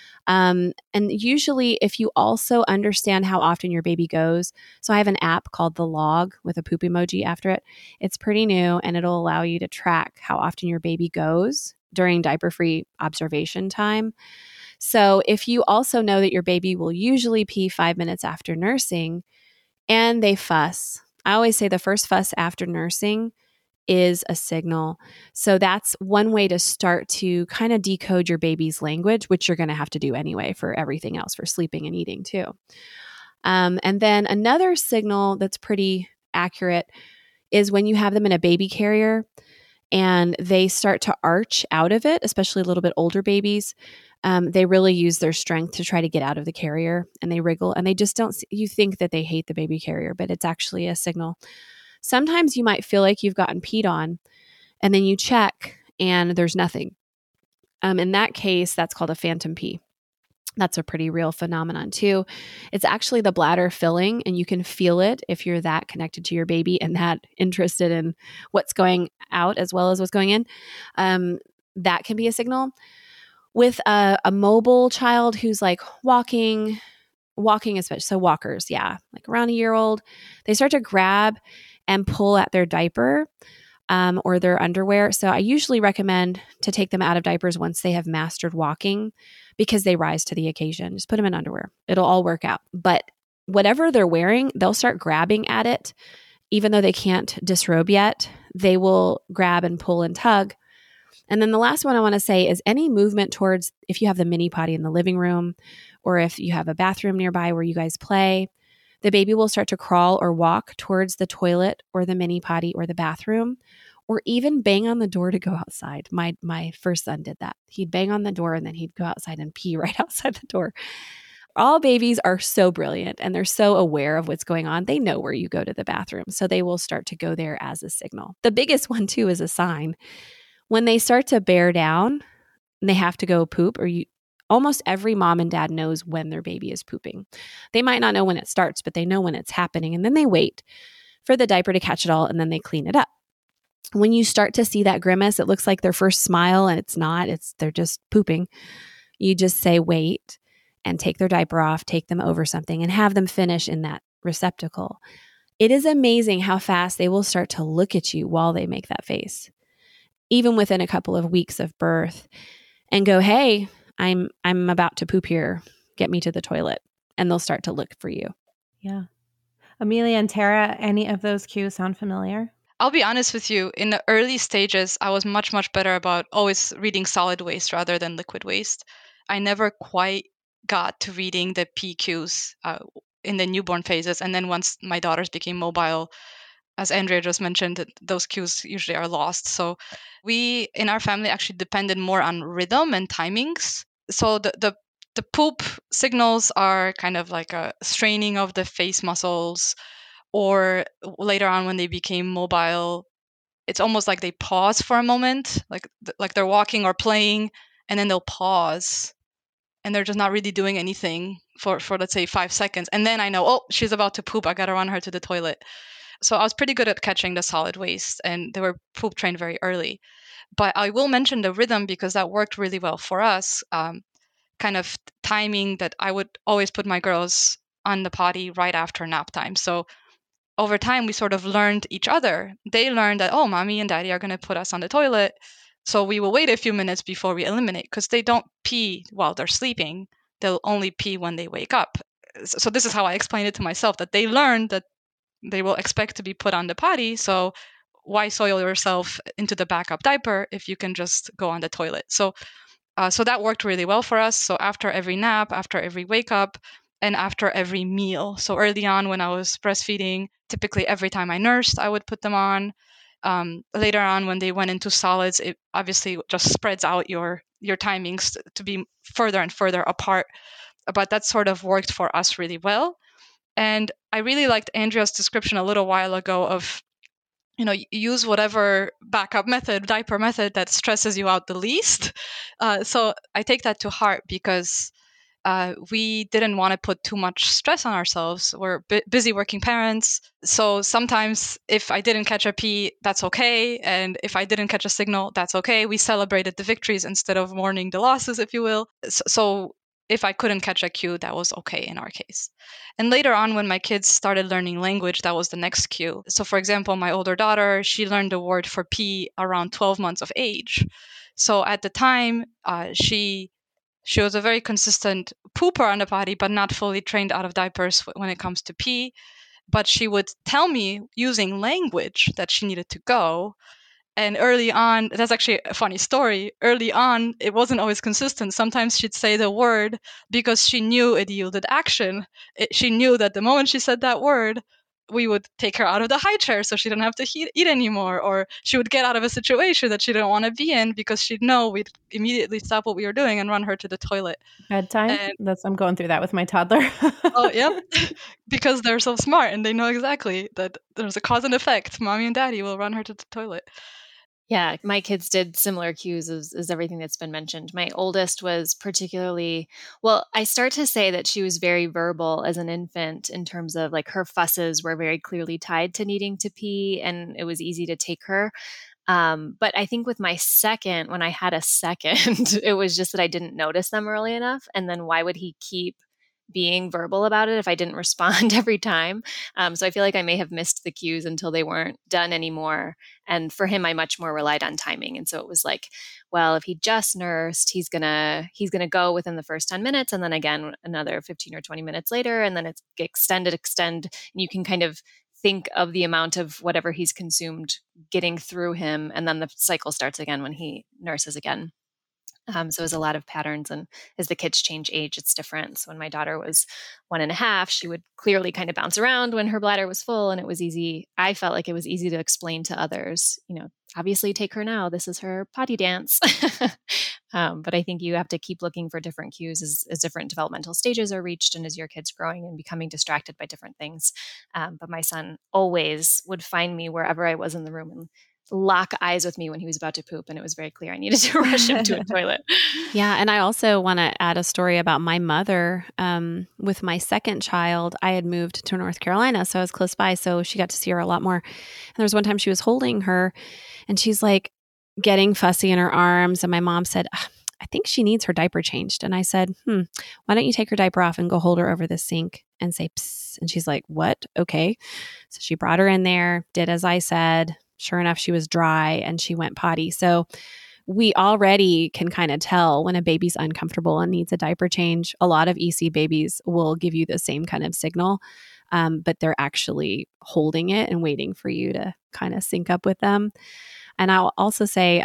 Speaker 5: And usually if you also understand how often your baby goes, so I have an app called The Log with a poop emoji after it. It's pretty new, and it'll allow you to track how often your baby goes during diaper-free observation time. So if you also know that your baby will usually pee 5 minutes after nursing and they fuss, I always say the first fuss after nursing is a signal. So that's one way to start to kind of decode your baby's language, which you're going to have to do anyway for everything else, for sleeping and eating too. And then another signal that's pretty accurate is when you have them in a baby carrier and they start to arch out of it, especially a little bit older babies. They really use their strength to try to get out of the carrier, and they wriggle, and they just don't, you think that they hate the baby carrier, but it's actually a signal. Sometimes you might feel like you've gotten peed on, and then you check and there's nothing. In that case, that's called a phantom pee. That's a pretty real phenomenon too. It's actually the bladder filling, and you can feel it if you're that connected to your baby and that interested in what's going out as well as what's going in. That can be a signal. With a mobile child who's like walking especially, so walkers, yeah, like around a year old, they start to grab and pull at their diaper or their underwear. So I usually recommend to take them out of diapers once they have mastered walking, because they rise to the occasion. Just put them in underwear. It'll all work out. But whatever they're wearing, they'll start grabbing at it. Even though they can't disrobe yet, they will grab and pull and tug. And then the last one I want to say is any movement towards, if you have the mini potty in the living room, or if you have a bathroom nearby where you guys play, the baby will start to crawl or walk towards the toilet or the mini potty or the bathroom, or even bang on the door to go outside. My first son did that. He'd bang on the door and then he'd go outside and pee right outside the door. All babies are so brilliant, and they're so aware of what's going on. They know where you go to the bathroom, so they will start to go there as a signal. The biggest one too is a sign. When they start to bear down and they have to go poop, almost every mom and dad knows when their baby is pooping. They might not know when it starts, but they know when it's happening. And then they wait for the diaper to catch it all, and then they clean it up. When you start to see that grimace, it looks like their first smile, and it's not. They're just pooping. You just say, wait, and take their diaper off, take them over something, and have them finish in that receptacle. It is amazing how fast they will start to look at you while they make that face, even within a couple of weeks of birth, and go, hey, I'm about to poop here. Get me to the toilet. And they'll start to look for you.
Speaker 2: Yeah. Amelia and Tara, any of those cues sound familiar?
Speaker 8: I'll be honest with you, in the early stages, I was much, much better about always reading solid waste rather than liquid waste. I never quite got to reading the pee cues in the newborn phases. And then once my daughters became mobile, as Andrea just mentioned, those cues usually are lost. So we, in our family, actually depended more on rhythm and timings. So the poop signals are kind of like a straining of the face muscles, or later on when they became mobile, it's almost like they pause for a moment, like they're walking or playing, and then they'll pause, and they're just not really doing anything for let's say 5 seconds, and then I know, oh, she's about to poop. I gotta run her to the toilet. So I was pretty good at catching the solid waste, and they were poop trained very early. But I will mention the rhythm because that worked really well for us. Kind of timing that I would always put my girls on the potty right after nap time. So over time, we sort of learned each other. They learned that, oh, mommy and daddy are going to put us on the toilet. So we will wait a few minutes before we eliminate, because they don't pee while they're sleeping. They'll only pee when they wake up. So this is how I explained it to myself, that they learned that they will expect to be put on the potty. So why soil yourself into the backup diaper if you can just go on the toilet? So that worked really well for us. So after every nap, after every wake up, and after every meal. So early on when I was breastfeeding, typically every time I nursed, I would put them on. Later on when they went into solids, it obviously just spreads out your timings to be further and further apart. But that sort of worked for us really well. And I really liked Andrea's description a little while ago of, use whatever backup method, diaper method that stresses you out the least. So I take that to heart because we didn't want to put too much stress on ourselves. We're busy working parents. So sometimes if I didn't catch a pee, that's okay. And if I didn't catch a signal, that's okay. We celebrated the victories instead of mourning the losses, if you will. So if I couldn't catch a cue, that was okay in our case. And later on, when my kids started learning language, that was the next cue. So for example, my older daughter, she learned the word for pee around 12 months of age. So at the time, she was a very consistent pooper on the potty, but not fully trained out of diapers when it comes to pee. But she would tell me using language that she needed to go. And early on, that's actually a funny story. Early on, it wasn't always consistent. Sometimes she'd say the word because she knew it yielded action. She knew that the moment she said that word, we would take her out of the high chair so she didn't have to eat anymore, or she would get out of a situation that she didn't want to be in because she'd know we'd immediately stop what we were doing and run her to the toilet.
Speaker 2: Bedtime? I'm going through that with my toddler.
Speaker 8: Oh, yep. Because they're so smart and they know exactly that there's a cause and effect. Mommy and daddy will run her to the toilet.
Speaker 7: Yeah, my kids did similar cues as everything that's been mentioned. My oldest was particularly, well, I start to say that she was very verbal as an infant in terms of like her fusses were very clearly tied to needing to pee, and it was easy to take her. But I think with my second, when I had a second, it was just that I didn't notice them early enough. And then why would he keep being verbal about it if I didn't respond every time? So I feel like I may have missed the cues until they weren't done anymore. And for him, I much more relied on timing. And so it was like, well, if he just nursed, he's gonna go within the first 10 minutes, and then again another 15 or 20 minutes later, and then it's extend, and you can kind of think of the amount of whatever he's consumed getting through him, and then the cycle starts again when he nurses again. So there's a lot of patterns, and as the kids change age, it's different. So when my daughter was 1.5, she would clearly kind of bounce around when her bladder was full, and it was easy. I felt like it was easy to explain to others, obviously take her now. This is her potty dance. But I think you have to keep looking for different cues as different developmental stages are reached and as your kid's growing and becoming distracted by different things. But my son always would find me wherever I was in the room and lock eyes with me when he was about to poop, and it was very clear I needed to rush him to a toilet.
Speaker 5: Yeah, and I also want to add a story about my mother. With my second child, I had moved to North Carolina, so I was close by, so she got to see her a lot more. And there was one time she was holding her, and she's like getting fussy in her arms, and my mom said, I think she needs her diaper changed. And I said, why don't you take her diaper off and go hold her over the sink and say, psst. And she's like, what? Okay. So she brought her in there, did as I said. Sure enough, she was dry and she went potty. So we already can kind of tell when a baby's uncomfortable and needs a diaper change. A lot of EC babies will give you the same kind of signal, but they're actually holding it and waiting for you to kind of sync up with them. And I'll also say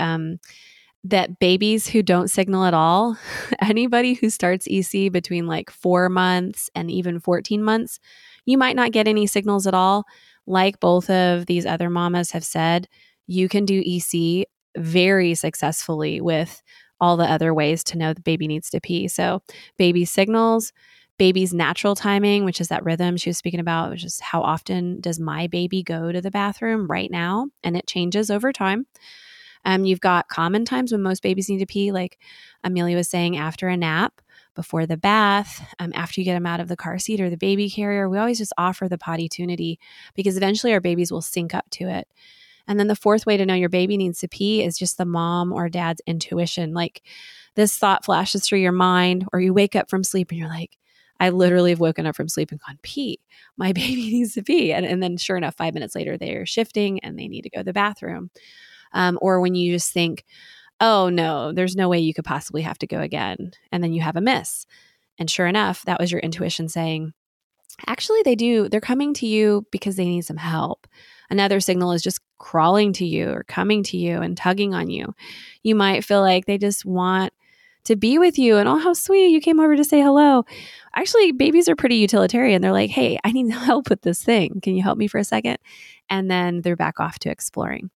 Speaker 5: that babies who don't signal at all, anybody who starts EC between like 4 months and even 14 months, you might not get any signals at all. Like both of these other mamas have said, you can do EC very successfully with all the other ways to know the baby needs to pee. So baby signals, baby's natural timing, which is that rhythm she was speaking about, which is how often does my baby go to the bathroom right now? And it changes over time. You've got common times when most babies need to pee, like Amelia was saying, after a nap, before the bath, after you get them out of the car seat or the baby carrier. We always just offer the potty-tunity because eventually our babies will sync up to it. And then the fourth way to know your baby needs to pee is just the mom or dad's intuition. Like this thought flashes through your mind, or you wake up from sleep and you're like, I literally have woken up from sleep and gone, pee. My baby needs to pee. And then sure enough, 5 minutes later, they're shifting and they need to go to the bathroom. Or when you just think, oh no, there's no way you could possibly have to go again. And then you have a miss. And sure enough, that was your intuition saying, actually they do. They're coming to you because they need some help. Another signal is just crawling to you or coming to you and tugging on you. You might feel like they just want to be with you and, oh, how sweet, you came over to say hello. Actually, babies are pretty utilitarian. They're like, hey, I need help with this thing. Can you help me for a second? And then they're back off to exploring.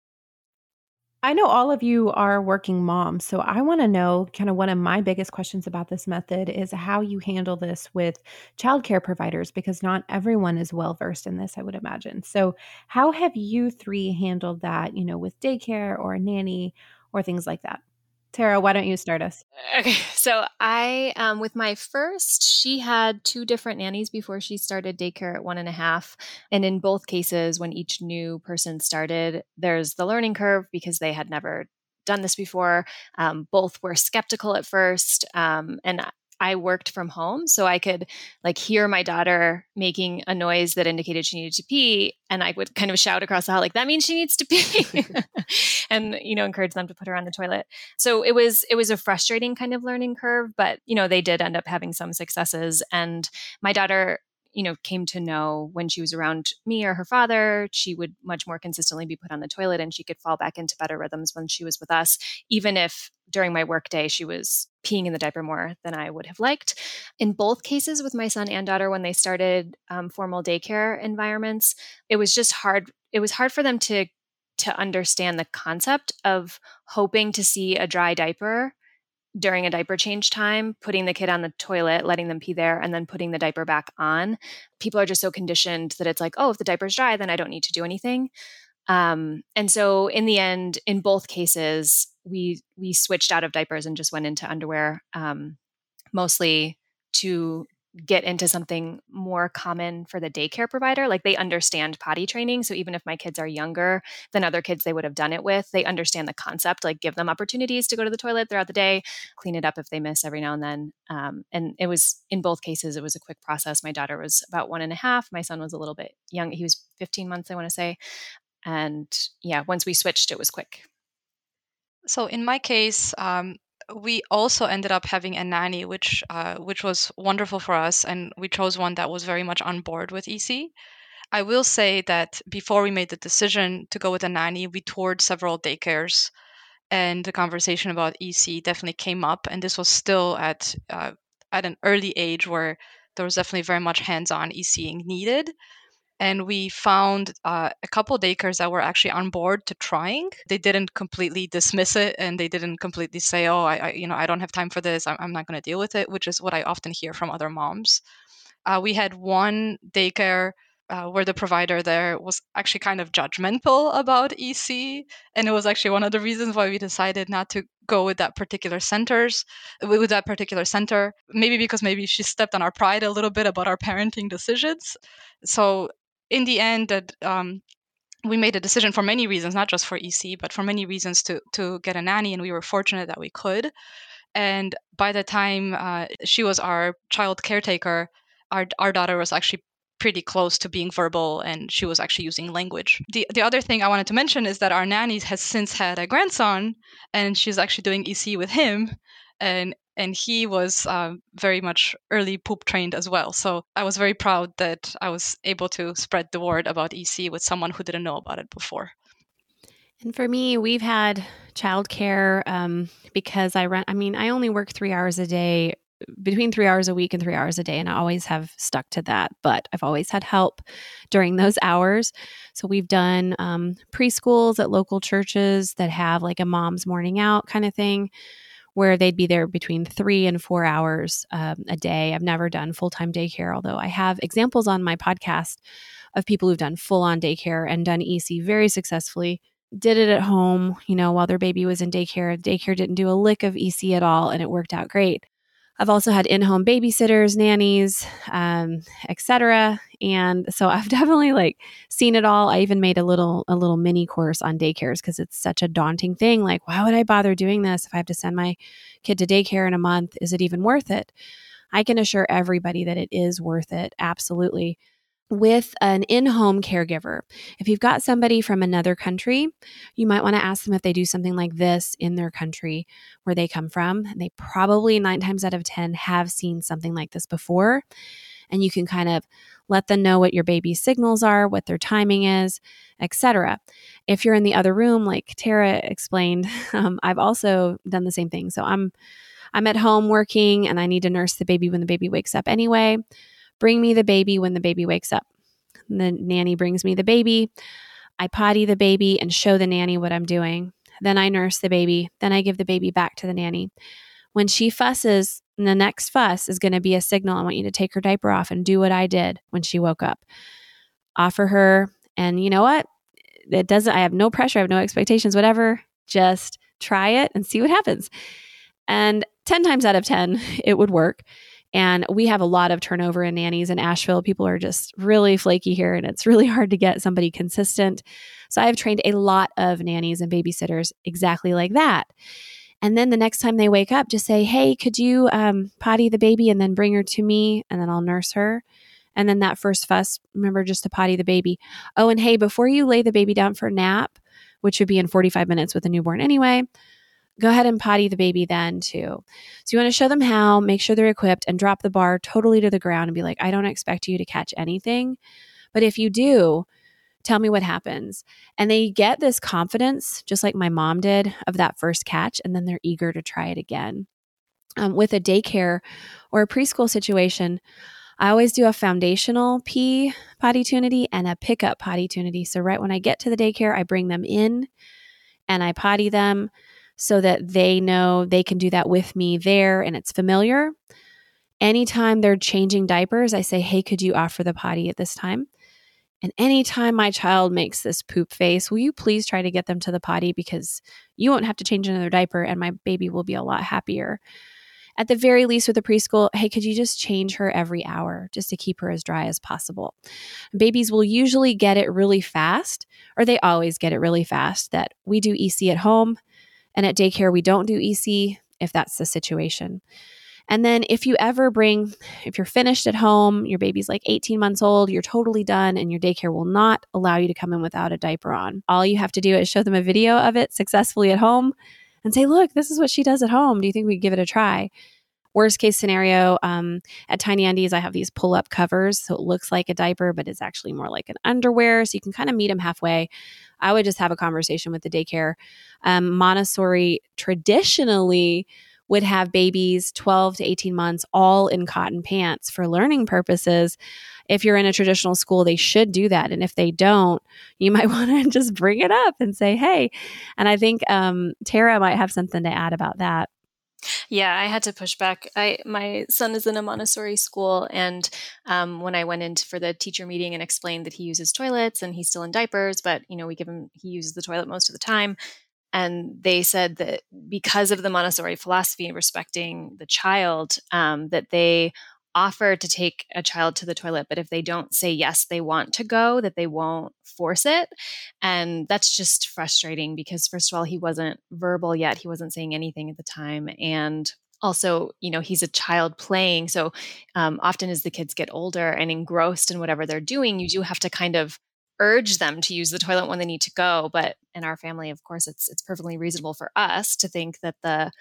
Speaker 2: I know all of you are working moms, so I want to know kind of one of my biggest questions about this method is how you handle this with childcare providers, because not everyone is well versed in this, I would imagine. So how have you three handled that, with daycare or a nanny or things like that? Tara, why don't you start us?
Speaker 7: Okay, so I, with my first, she had 2 different nannies before she started daycare at 1.5. And in both cases, when each new person started, there's the learning curve because they had never done this before. Both were skeptical at first. And I worked from home, so I could hear my daughter making a noise that indicated she needed to pee. And I would kind of shout across the hall, that means she needs to pee. And, encourage them to put her on the toilet. So it was a frustrating kind of learning curve, but, they did end up having some successes. And my daughter, came to know when she was around me or her father, she would much more consistently be put on the toilet and she could fall back into better rhythms when she was with us, even if during my workday she was peeing in the diaper more than I would have liked. In both cases with my son and daughter, when they started formal daycare environments, it was just hard. It was hard for them to understand the concept of hoping to see a dry diaper during a diaper change time, putting the kid on the toilet, letting them pee there, and then putting the diaper back on. People are just so conditioned that it's like, oh, if the diaper's dry, then I don't need to do anything. And so in the end, in both cases, we switched out of diapers and just went into underwear, mostly to get into something more common for the daycare provider. Like they understand potty training. So even if my kids are younger than other kids they would have done it with, they understand the concept, like give them opportunities to go to the toilet throughout the day, clean it up if they miss every now and then. And it was, in both cases, it was a quick process. My daughter was about 1.5. My son was a little bit young. He was 15 months, I want to say. And yeah, once we switched, it was quick.
Speaker 8: So in my case, we also ended up having a nanny, which was wonderful for us, and we chose one that was very much on board with EC. I will say that before we made the decision to go with a nanny, we toured several daycares, and the conversation about EC definitely came up. And this was still at an early age where there was definitely very much hands-on ECing needed. And we found a couple daycares that were actually on board to trying. They didn't completely dismiss it, and they didn't completely say, "Oh, I don't have time for this. I'm not going to deal with it," which is what I often hear from other moms. We had one daycare where the provider there was actually kind of judgmental about EC, and it was actually one of the reasons why we decided not to go with that particular center. Maybe because she stepped on our pride a little bit about our parenting decisions. So in the end, that we made a decision for many reasons, not just for EC, but for many reasons to get a nanny, and we were fortunate that we could. And by the time she was our child caretaker, our daughter was actually pretty close to being verbal, and she was actually using language. The other thing I wanted to mention is that our nanny has since had a grandson, and she's actually doing EC with him, and he was very much early poop trained as well. So I was very proud that I was able to spread the word about EC with someone who didn't know about it before.
Speaker 5: And for me, we've had childcare because I only work 3 hours a day, between 3 hours a week and 3 hours a day. And I always have stuck to that, but I've always had help during those hours. So we've done preschools at local churches that have like a mom's morning out kind of thing, where they'd be there between 3 and 4 hours a day. I've never done full-time daycare, although I have examples on my podcast of people who've done full-on daycare and done EC very successfully. Did it at home, while their baby was in daycare. Daycare didn't do a lick of EC at all, and it worked out great. I've also had in-home babysitters, nannies, etc. And so I've definitely seen it all. I even made a little mini course on daycares because it's such a daunting thing. Like, why would I bother doing this if I have to send my kid to daycare in a month? Is it even worth it? I can assure everybody that it is worth it. Absolutely. With an in-home caregiver, if you've got somebody from another country, you might want to ask them if they do something like this in their country where they come from. And they probably 9 times out of 10 have seen something like this before. And you can kind of let them know what your baby's signals are, what their timing is, etc. If you're in the other room, like Tara explained, I've also done the same thing. So I'm at home working and I need to nurse the baby when the baby wakes up anyway. Bring me the baby when the baby wakes up. The nanny brings me the baby. I potty the baby and show the nanny what I'm doing. Then I nurse the baby. Then I give the baby back to the nanny. When she fusses, the next fuss is going to be a signal. I want you to take her diaper off and do what I did when she woke up. Offer her. And you know what? I have no pressure. I have no expectations, whatever. Just try it and see what happens. And 10 times out of 10, it would work. And we have a lot of turnover in nannies in Asheville. People are just really flaky here, and it's really hard to get somebody consistent. So I have trained a lot of nannies and babysitters exactly like that. And then the next time they wake up, just say, hey, could you potty the baby and then bring her to me, and then I'll nurse her. And then that first fuss, remember just to potty the baby. Oh, and hey, before you lay the baby down for a nap, which would be in 45 minutes with a newborn anyway, go ahead and potty the baby then too. So you want to show them how, make sure they're equipped, and drop the bar totally to the ground and be like, I don't expect you to catch anything. But if you do, tell me what happens. And they get this confidence, just like my mom did, of that first catch, and then they're eager to try it again. With a daycare or a preschool situation, I always do a foundational pee potty tunity and a pickup potty tunity. So right when I get to the daycare, I bring them in and I potty them, so that they know they can do that with me there and it's familiar. Anytime they're changing diapers, I say, hey, could you offer the potty at this time? And anytime my child makes this poop face, will you please try to get them to the potty, because you won't have to change another diaper and my baby will be a lot happier. At the very least with the preschool, hey, could you just change her every hour just to keep her as dry as possible? Babies will usually get it really fast, or they always get it really fast, that we do EC at home. And at daycare, we don't do EC if that's the situation. And then if you're finished at home, your baby's like 18 months old, you're totally done, and your daycare will not allow you to come in without a diaper on. All you have to do is show them a video of it successfully at home and say, look, this is what she does at home. Do you think we could give it a try? Worst case scenario, at Tiny Undies, I have these pull-up covers. So it looks like a diaper, but it's actually more like an underwear. So you can kind of meet them halfway. I would just have a conversation with the daycare. Montessori traditionally would have babies 12 to 18 months all in cotton pants for learning purposes. If you're in a traditional school, they should do that. And if they don't, you might want to just bring it up and say, hey. And I think Tara might have something to add about that.
Speaker 7: Yeah, I had to push back. My son is in a Montessori school, and when I went in for the teacher meeting and explained that he uses toilets and he's still in diapers, but he uses the toilet most of the time. And they said that because of the Montessori philosophy respecting the child, that they offer to take a child to the toilet, but if they don't say yes, they want to go, that they won't force it. And that's just frustrating because, first of all, he wasn't verbal yet. He wasn't saying anything at the time. And also, he's a child playing. So often as the kids get older and engrossed in whatever they're doing, you do have to kind of urge them to use the toilet when they need to go. But in our family, of course, it's perfectly reasonable for us to think that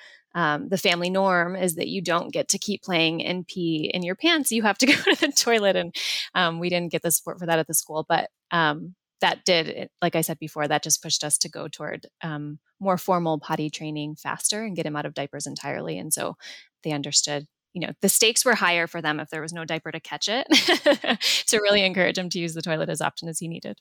Speaker 7: the family norm is that you don't get to keep playing and pee in your pants. You have to go to the toilet. And we didn't get the support for that at the school. But that did, like I said before, that just pushed us to go toward more formal potty training faster and get him out of diapers entirely. And so they understood, the stakes were higher for them if there was no diaper to catch it, to really encourage him to use the toilet as often as he needed.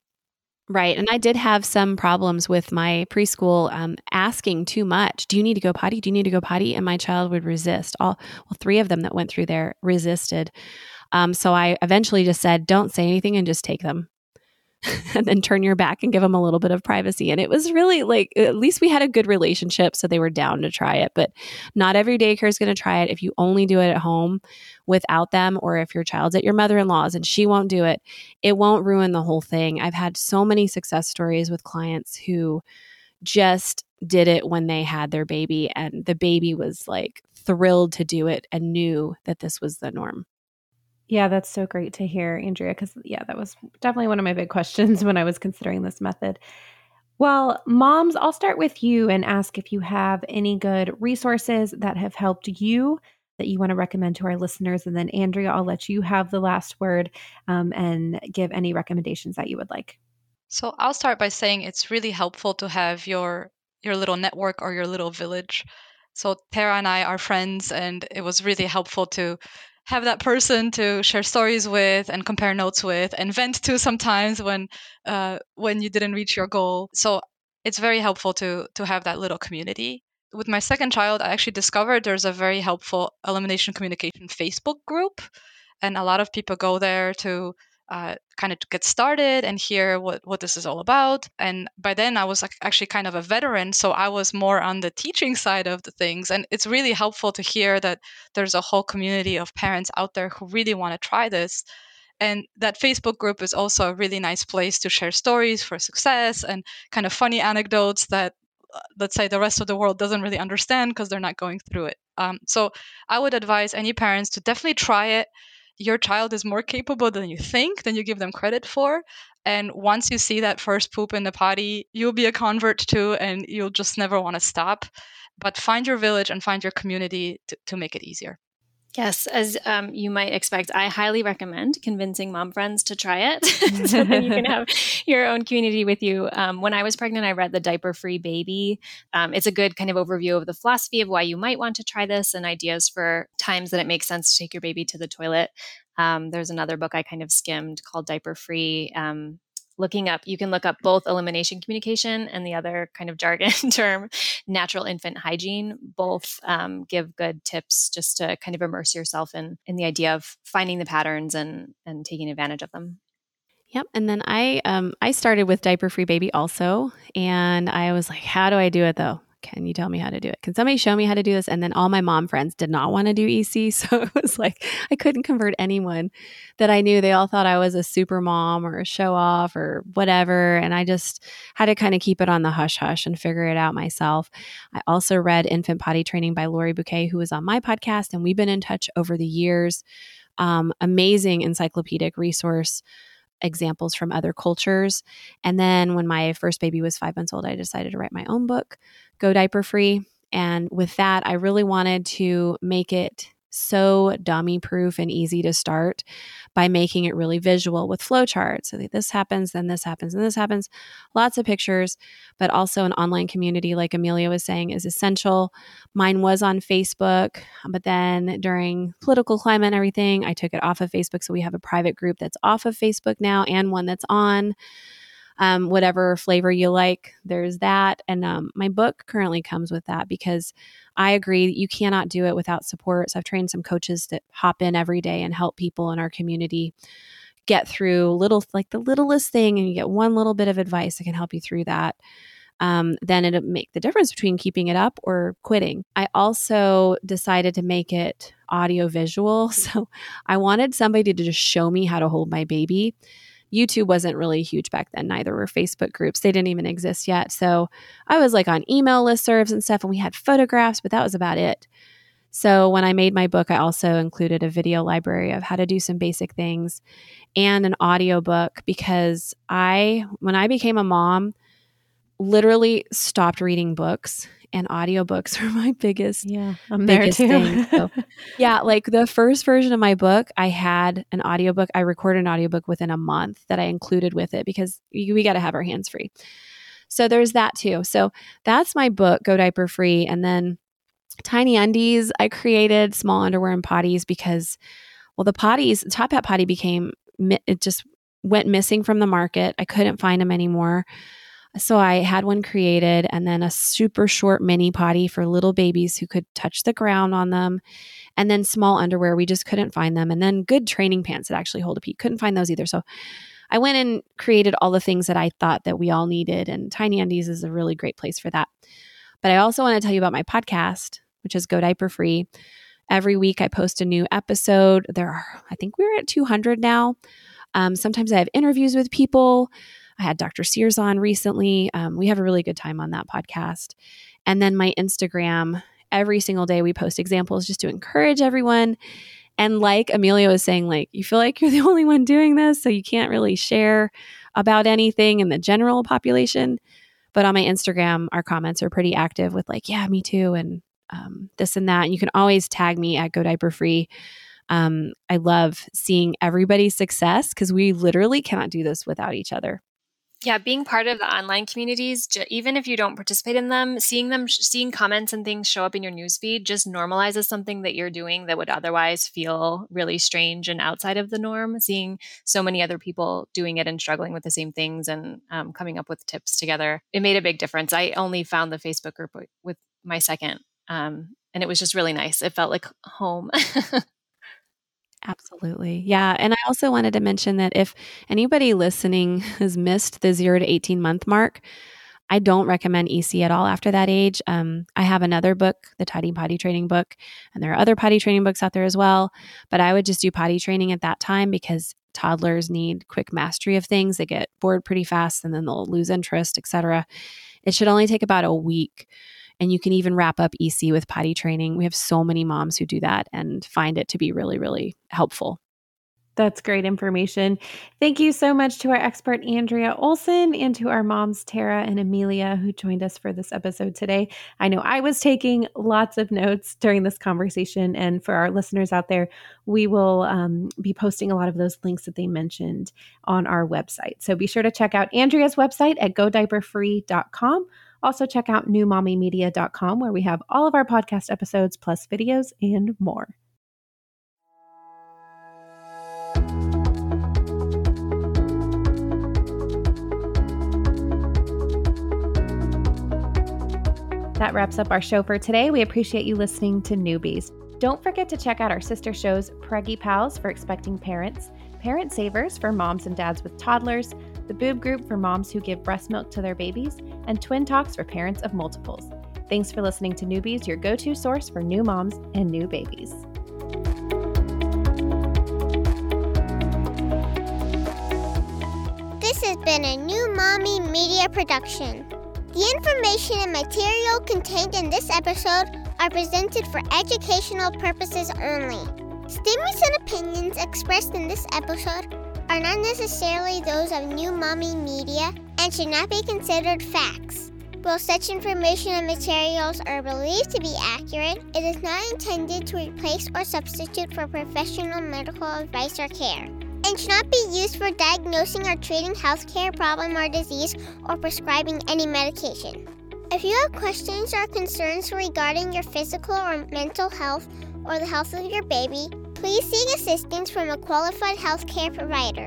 Speaker 5: Right. And I did have some problems with my preschool asking too much. Do you need to go potty? Do you need to go potty? And my child would resist. Three of them that went through there resisted. So I eventually just said, don't say anything and just take them. And then turn your back and give them a little bit of privacy. And it was really at least we had a good relationship. So they were down to try it, but not every daycare is going to try it. If you only do it at home without them, or if your child's at your mother-in-law's and she won't do it, it won't ruin the whole thing. I've had so many success stories with clients who just did it when they had their baby, and the baby was thrilled to do it and knew that this was the norm.
Speaker 2: Yeah, that's so great to hear, Andrea, because that was definitely one of my big questions when I was considering this method. Well, moms, I'll start with you and ask if you have any good resources that have helped you that you want to recommend to our listeners. And then Andrea, I'll let you have the last word and give any recommendations that you would like.
Speaker 8: So I'll start by saying it's really helpful to have your little network or your little village. So Tara and I are friends, and it was really helpful to have that person to share stories with and compare notes with and vent to sometimes when you didn't reach your goal. So it's very helpful to have that little community. With my second child, I actually discovered there's a very helpful elimination communication Facebook group, and a lot of people go there to kind of get started and hear what this is all about. And by then I was actually kind of a veteran, so I was more on the teaching side of the things. And it's really helpful to hear that there's a whole community of parents out there who really want to try this. And that Facebook group is also a really nice place to share stories for success and kind of funny anecdotes that, let's say, the rest of the world doesn't really understand because they're not going through it. So I would advise any parents to definitely try it. Your child is more capable than you think, than you give them credit for. And once you see that first poop in the potty, you'll be a convert too, and you'll just never want to stop. But find your village and find your community to make it easier.
Speaker 7: Yes, as you might expect, I highly recommend convincing mom friends to try it so that you can have your own community with you. When I was pregnant, I read The Diaper-Free Baby. It's a good kind of overview of the philosophy of why you might want to try this and ideas for times that it makes sense to take your baby to the toilet. There's another book I kind of skimmed called Diaper-Free. You can look up both elimination communication and the other kind of jargon term, natural infant hygiene. Both give good tips just to kind of immerse yourself in the idea of finding the patterns and taking advantage of them.
Speaker 5: Yep. And then I started with Diaper-Free Baby also. And I was like, how do I do it though? Can you tell me how to do it? Can somebody show me how to do this? And then all my mom friends did not want to do EC. So it was like, I couldn't convert anyone that I knew. They all thought I was a super mom or a show off or whatever. And I just had to kind of keep it on the hush hush and figure it out myself. I also read Infant Potty Training by Lori Bouquet, who was on my podcast, and we've been in touch over the years. Amazing encyclopedic resource, examples from other cultures. And then when my first baby was 5 months old, I decided to write my own book, Go Diaper Free. And with that, I really wanted to make it so dummy proof and easy to start by making it really visual with flowcharts. So that this happens, then this happens, and this happens. Lots of pictures, but also an online community, like Amelia was saying, is essential. Mine was on Facebook, but then during political climate and everything, I took it off of Facebook. So we have a private group that's off of Facebook now and one that's on. Whatever flavor you like, there's that. And my book currently comes with that because I agree you cannot do it without support. So I've trained some coaches that hop in every day and help people in our community get through the littlest thing, and you get one little bit of advice that can help you through that. Then it'll make the difference between keeping it up or quitting. I also decided to make it audio visual. So I wanted somebody to just show me how to hold my baby. YouTube wasn't really huge back then. Neither were Facebook groups. They didn't even exist yet. So I was on email listservs and stuff, and we had photographs, but that was about it. So when I made my book, I also included a video library of how to do some basic things and an audiobook, because when I became a mom, literally stopped reading books, and audiobooks are my biggest
Speaker 2: I'm there too.
Speaker 5: thing. So, like the first version of my book, I had an audiobook. I recorded an audiobook within a month that I included with it, because we got to have our hands free. So there's that too. So that's my book, Go Diaper Free. And then Tiny Undies, I created small underwear and potties because, the Top Hat potty it just went missing from the market. I couldn't find them anymore. So I had one created, and then a super short mini potty for little babies who could touch the ground on them. And then small underwear, we just couldn't find them. And then good training pants that actually hold a pee. Couldn't find those either. So I went and created all the things that I thought that we all needed. And Tiny Undies is a really great place for that. But I also want to tell you about my podcast, which is Go Diaper Free. Every week I post a new episode. I think we're at 200 now. Sometimes I have interviews with people. I had Dr. Sears on recently. We have a really good time on that podcast. And then my Instagram, every single day we post examples just to encourage everyone. And like Amelia was saying, like, you feel like you're the only one doing this, so you can't really share about anything in the general population. But on my Instagram, our comments are pretty active with like, yeah, me too, and this and that. And you can always tag me at Go Diaper Free. I love seeing everybody's success, because we literally cannot do this without each other.
Speaker 7: Yeah, being part of the online communities, even if you don't participate in them, seeing comments and things show up in your newsfeed just normalizes something that you're doing that would otherwise feel really strange and outside of the norm. Seeing so many other people doing it and struggling with the same things and coming up with tips together, it made a big difference. I only found the Facebook group with my second, and it was just really nice. It felt like home.
Speaker 5: Absolutely. Yeah. And I also wanted to mention that if anybody listening has missed the 0 to 18 month mark, I don't recommend EC at all after that age. I have another book, the Tidy Potty Training book, and there are other potty training books out there as well. But I would just do potty training at that time, because toddlers need quick mastery of things. They get bored pretty fast and then they'll lose interest, etc. It should only take about a week. And you can even wrap up EC with potty training. We have so many moms who do that and find it to be really, really helpful.
Speaker 2: That's great information. Thank you so much to our expert, Andrea Olson, and to our moms, Tara and Amelia, who joined us for this episode today. I know I was taking lots of notes during this conversation. And for our listeners out there, we will be posting a lot of those links that they mentioned on our website. So be sure to check out Andrea's website at godiaperfree.com. Also check out newmommymedia.com, where we have all of our podcast episodes plus videos and more. That wraps up our show for today. We appreciate you listening to Newbies. Don't forget to check out our sister shows, Preggy Pals for expecting parents, Parent Savers for moms and dads with toddlers, the Boob Group for moms who give breast milk to their babies, and Twin Talks for parents of multiples. Thanks for listening to Newbies, your go-to source for new moms and new babies.
Speaker 10: This has been a New Mommy Media production. The information and material contained in this episode are presented for educational purposes only. Statements and opinions expressed in this episode are not necessarily those of New Mommy Media and should not be considered facts. While such information and materials are believed to be accurate, it is not intended to replace or substitute for professional medical advice or care, and should not be used for diagnosing or treating healthcare problem or disease or prescribing any medication. If you have questions or concerns regarding your physical or mental health or the health of your baby, please seek assistance from a qualified healthcare provider.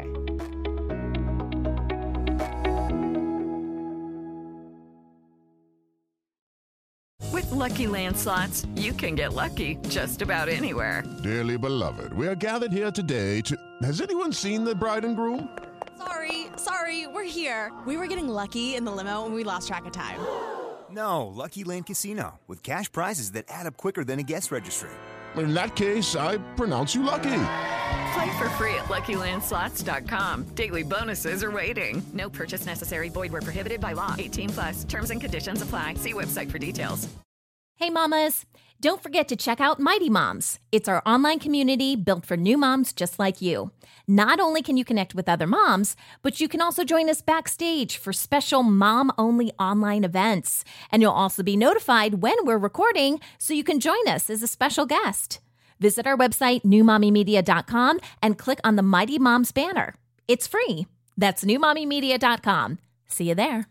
Speaker 11: With Lucky Land Slots, you can get lucky just about anywhere.
Speaker 12: Dearly beloved, we are gathered here today to... Has anyone seen the bride and groom?
Speaker 13: Sorry, we're here. We were getting lucky in the limo and we lost track of time.
Speaker 14: No, Lucky Land Casino, with cash prizes that add up quicker than a guest registry.
Speaker 12: In that case, I pronounce you lucky.
Speaker 11: Play for free at LuckyLandSlots.com. Daily bonuses are waiting. No purchase necessary. Void where prohibited by law. 18+. Terms and conditions apply. See website for details.
Speaker 1: Hey, mamas. Don't forget to check out Mighty Moms. It's our online community built for new moms just like you. Not only can you connect with other moms, but you can also join us backstage for special mom-only online events. And you'll also be notified when we're recording so you can join us as a special guest. Visit our website, newmommymedia.com, and click on the Mighty Moms banner. It's free. That's newmommymedia.com. See you there.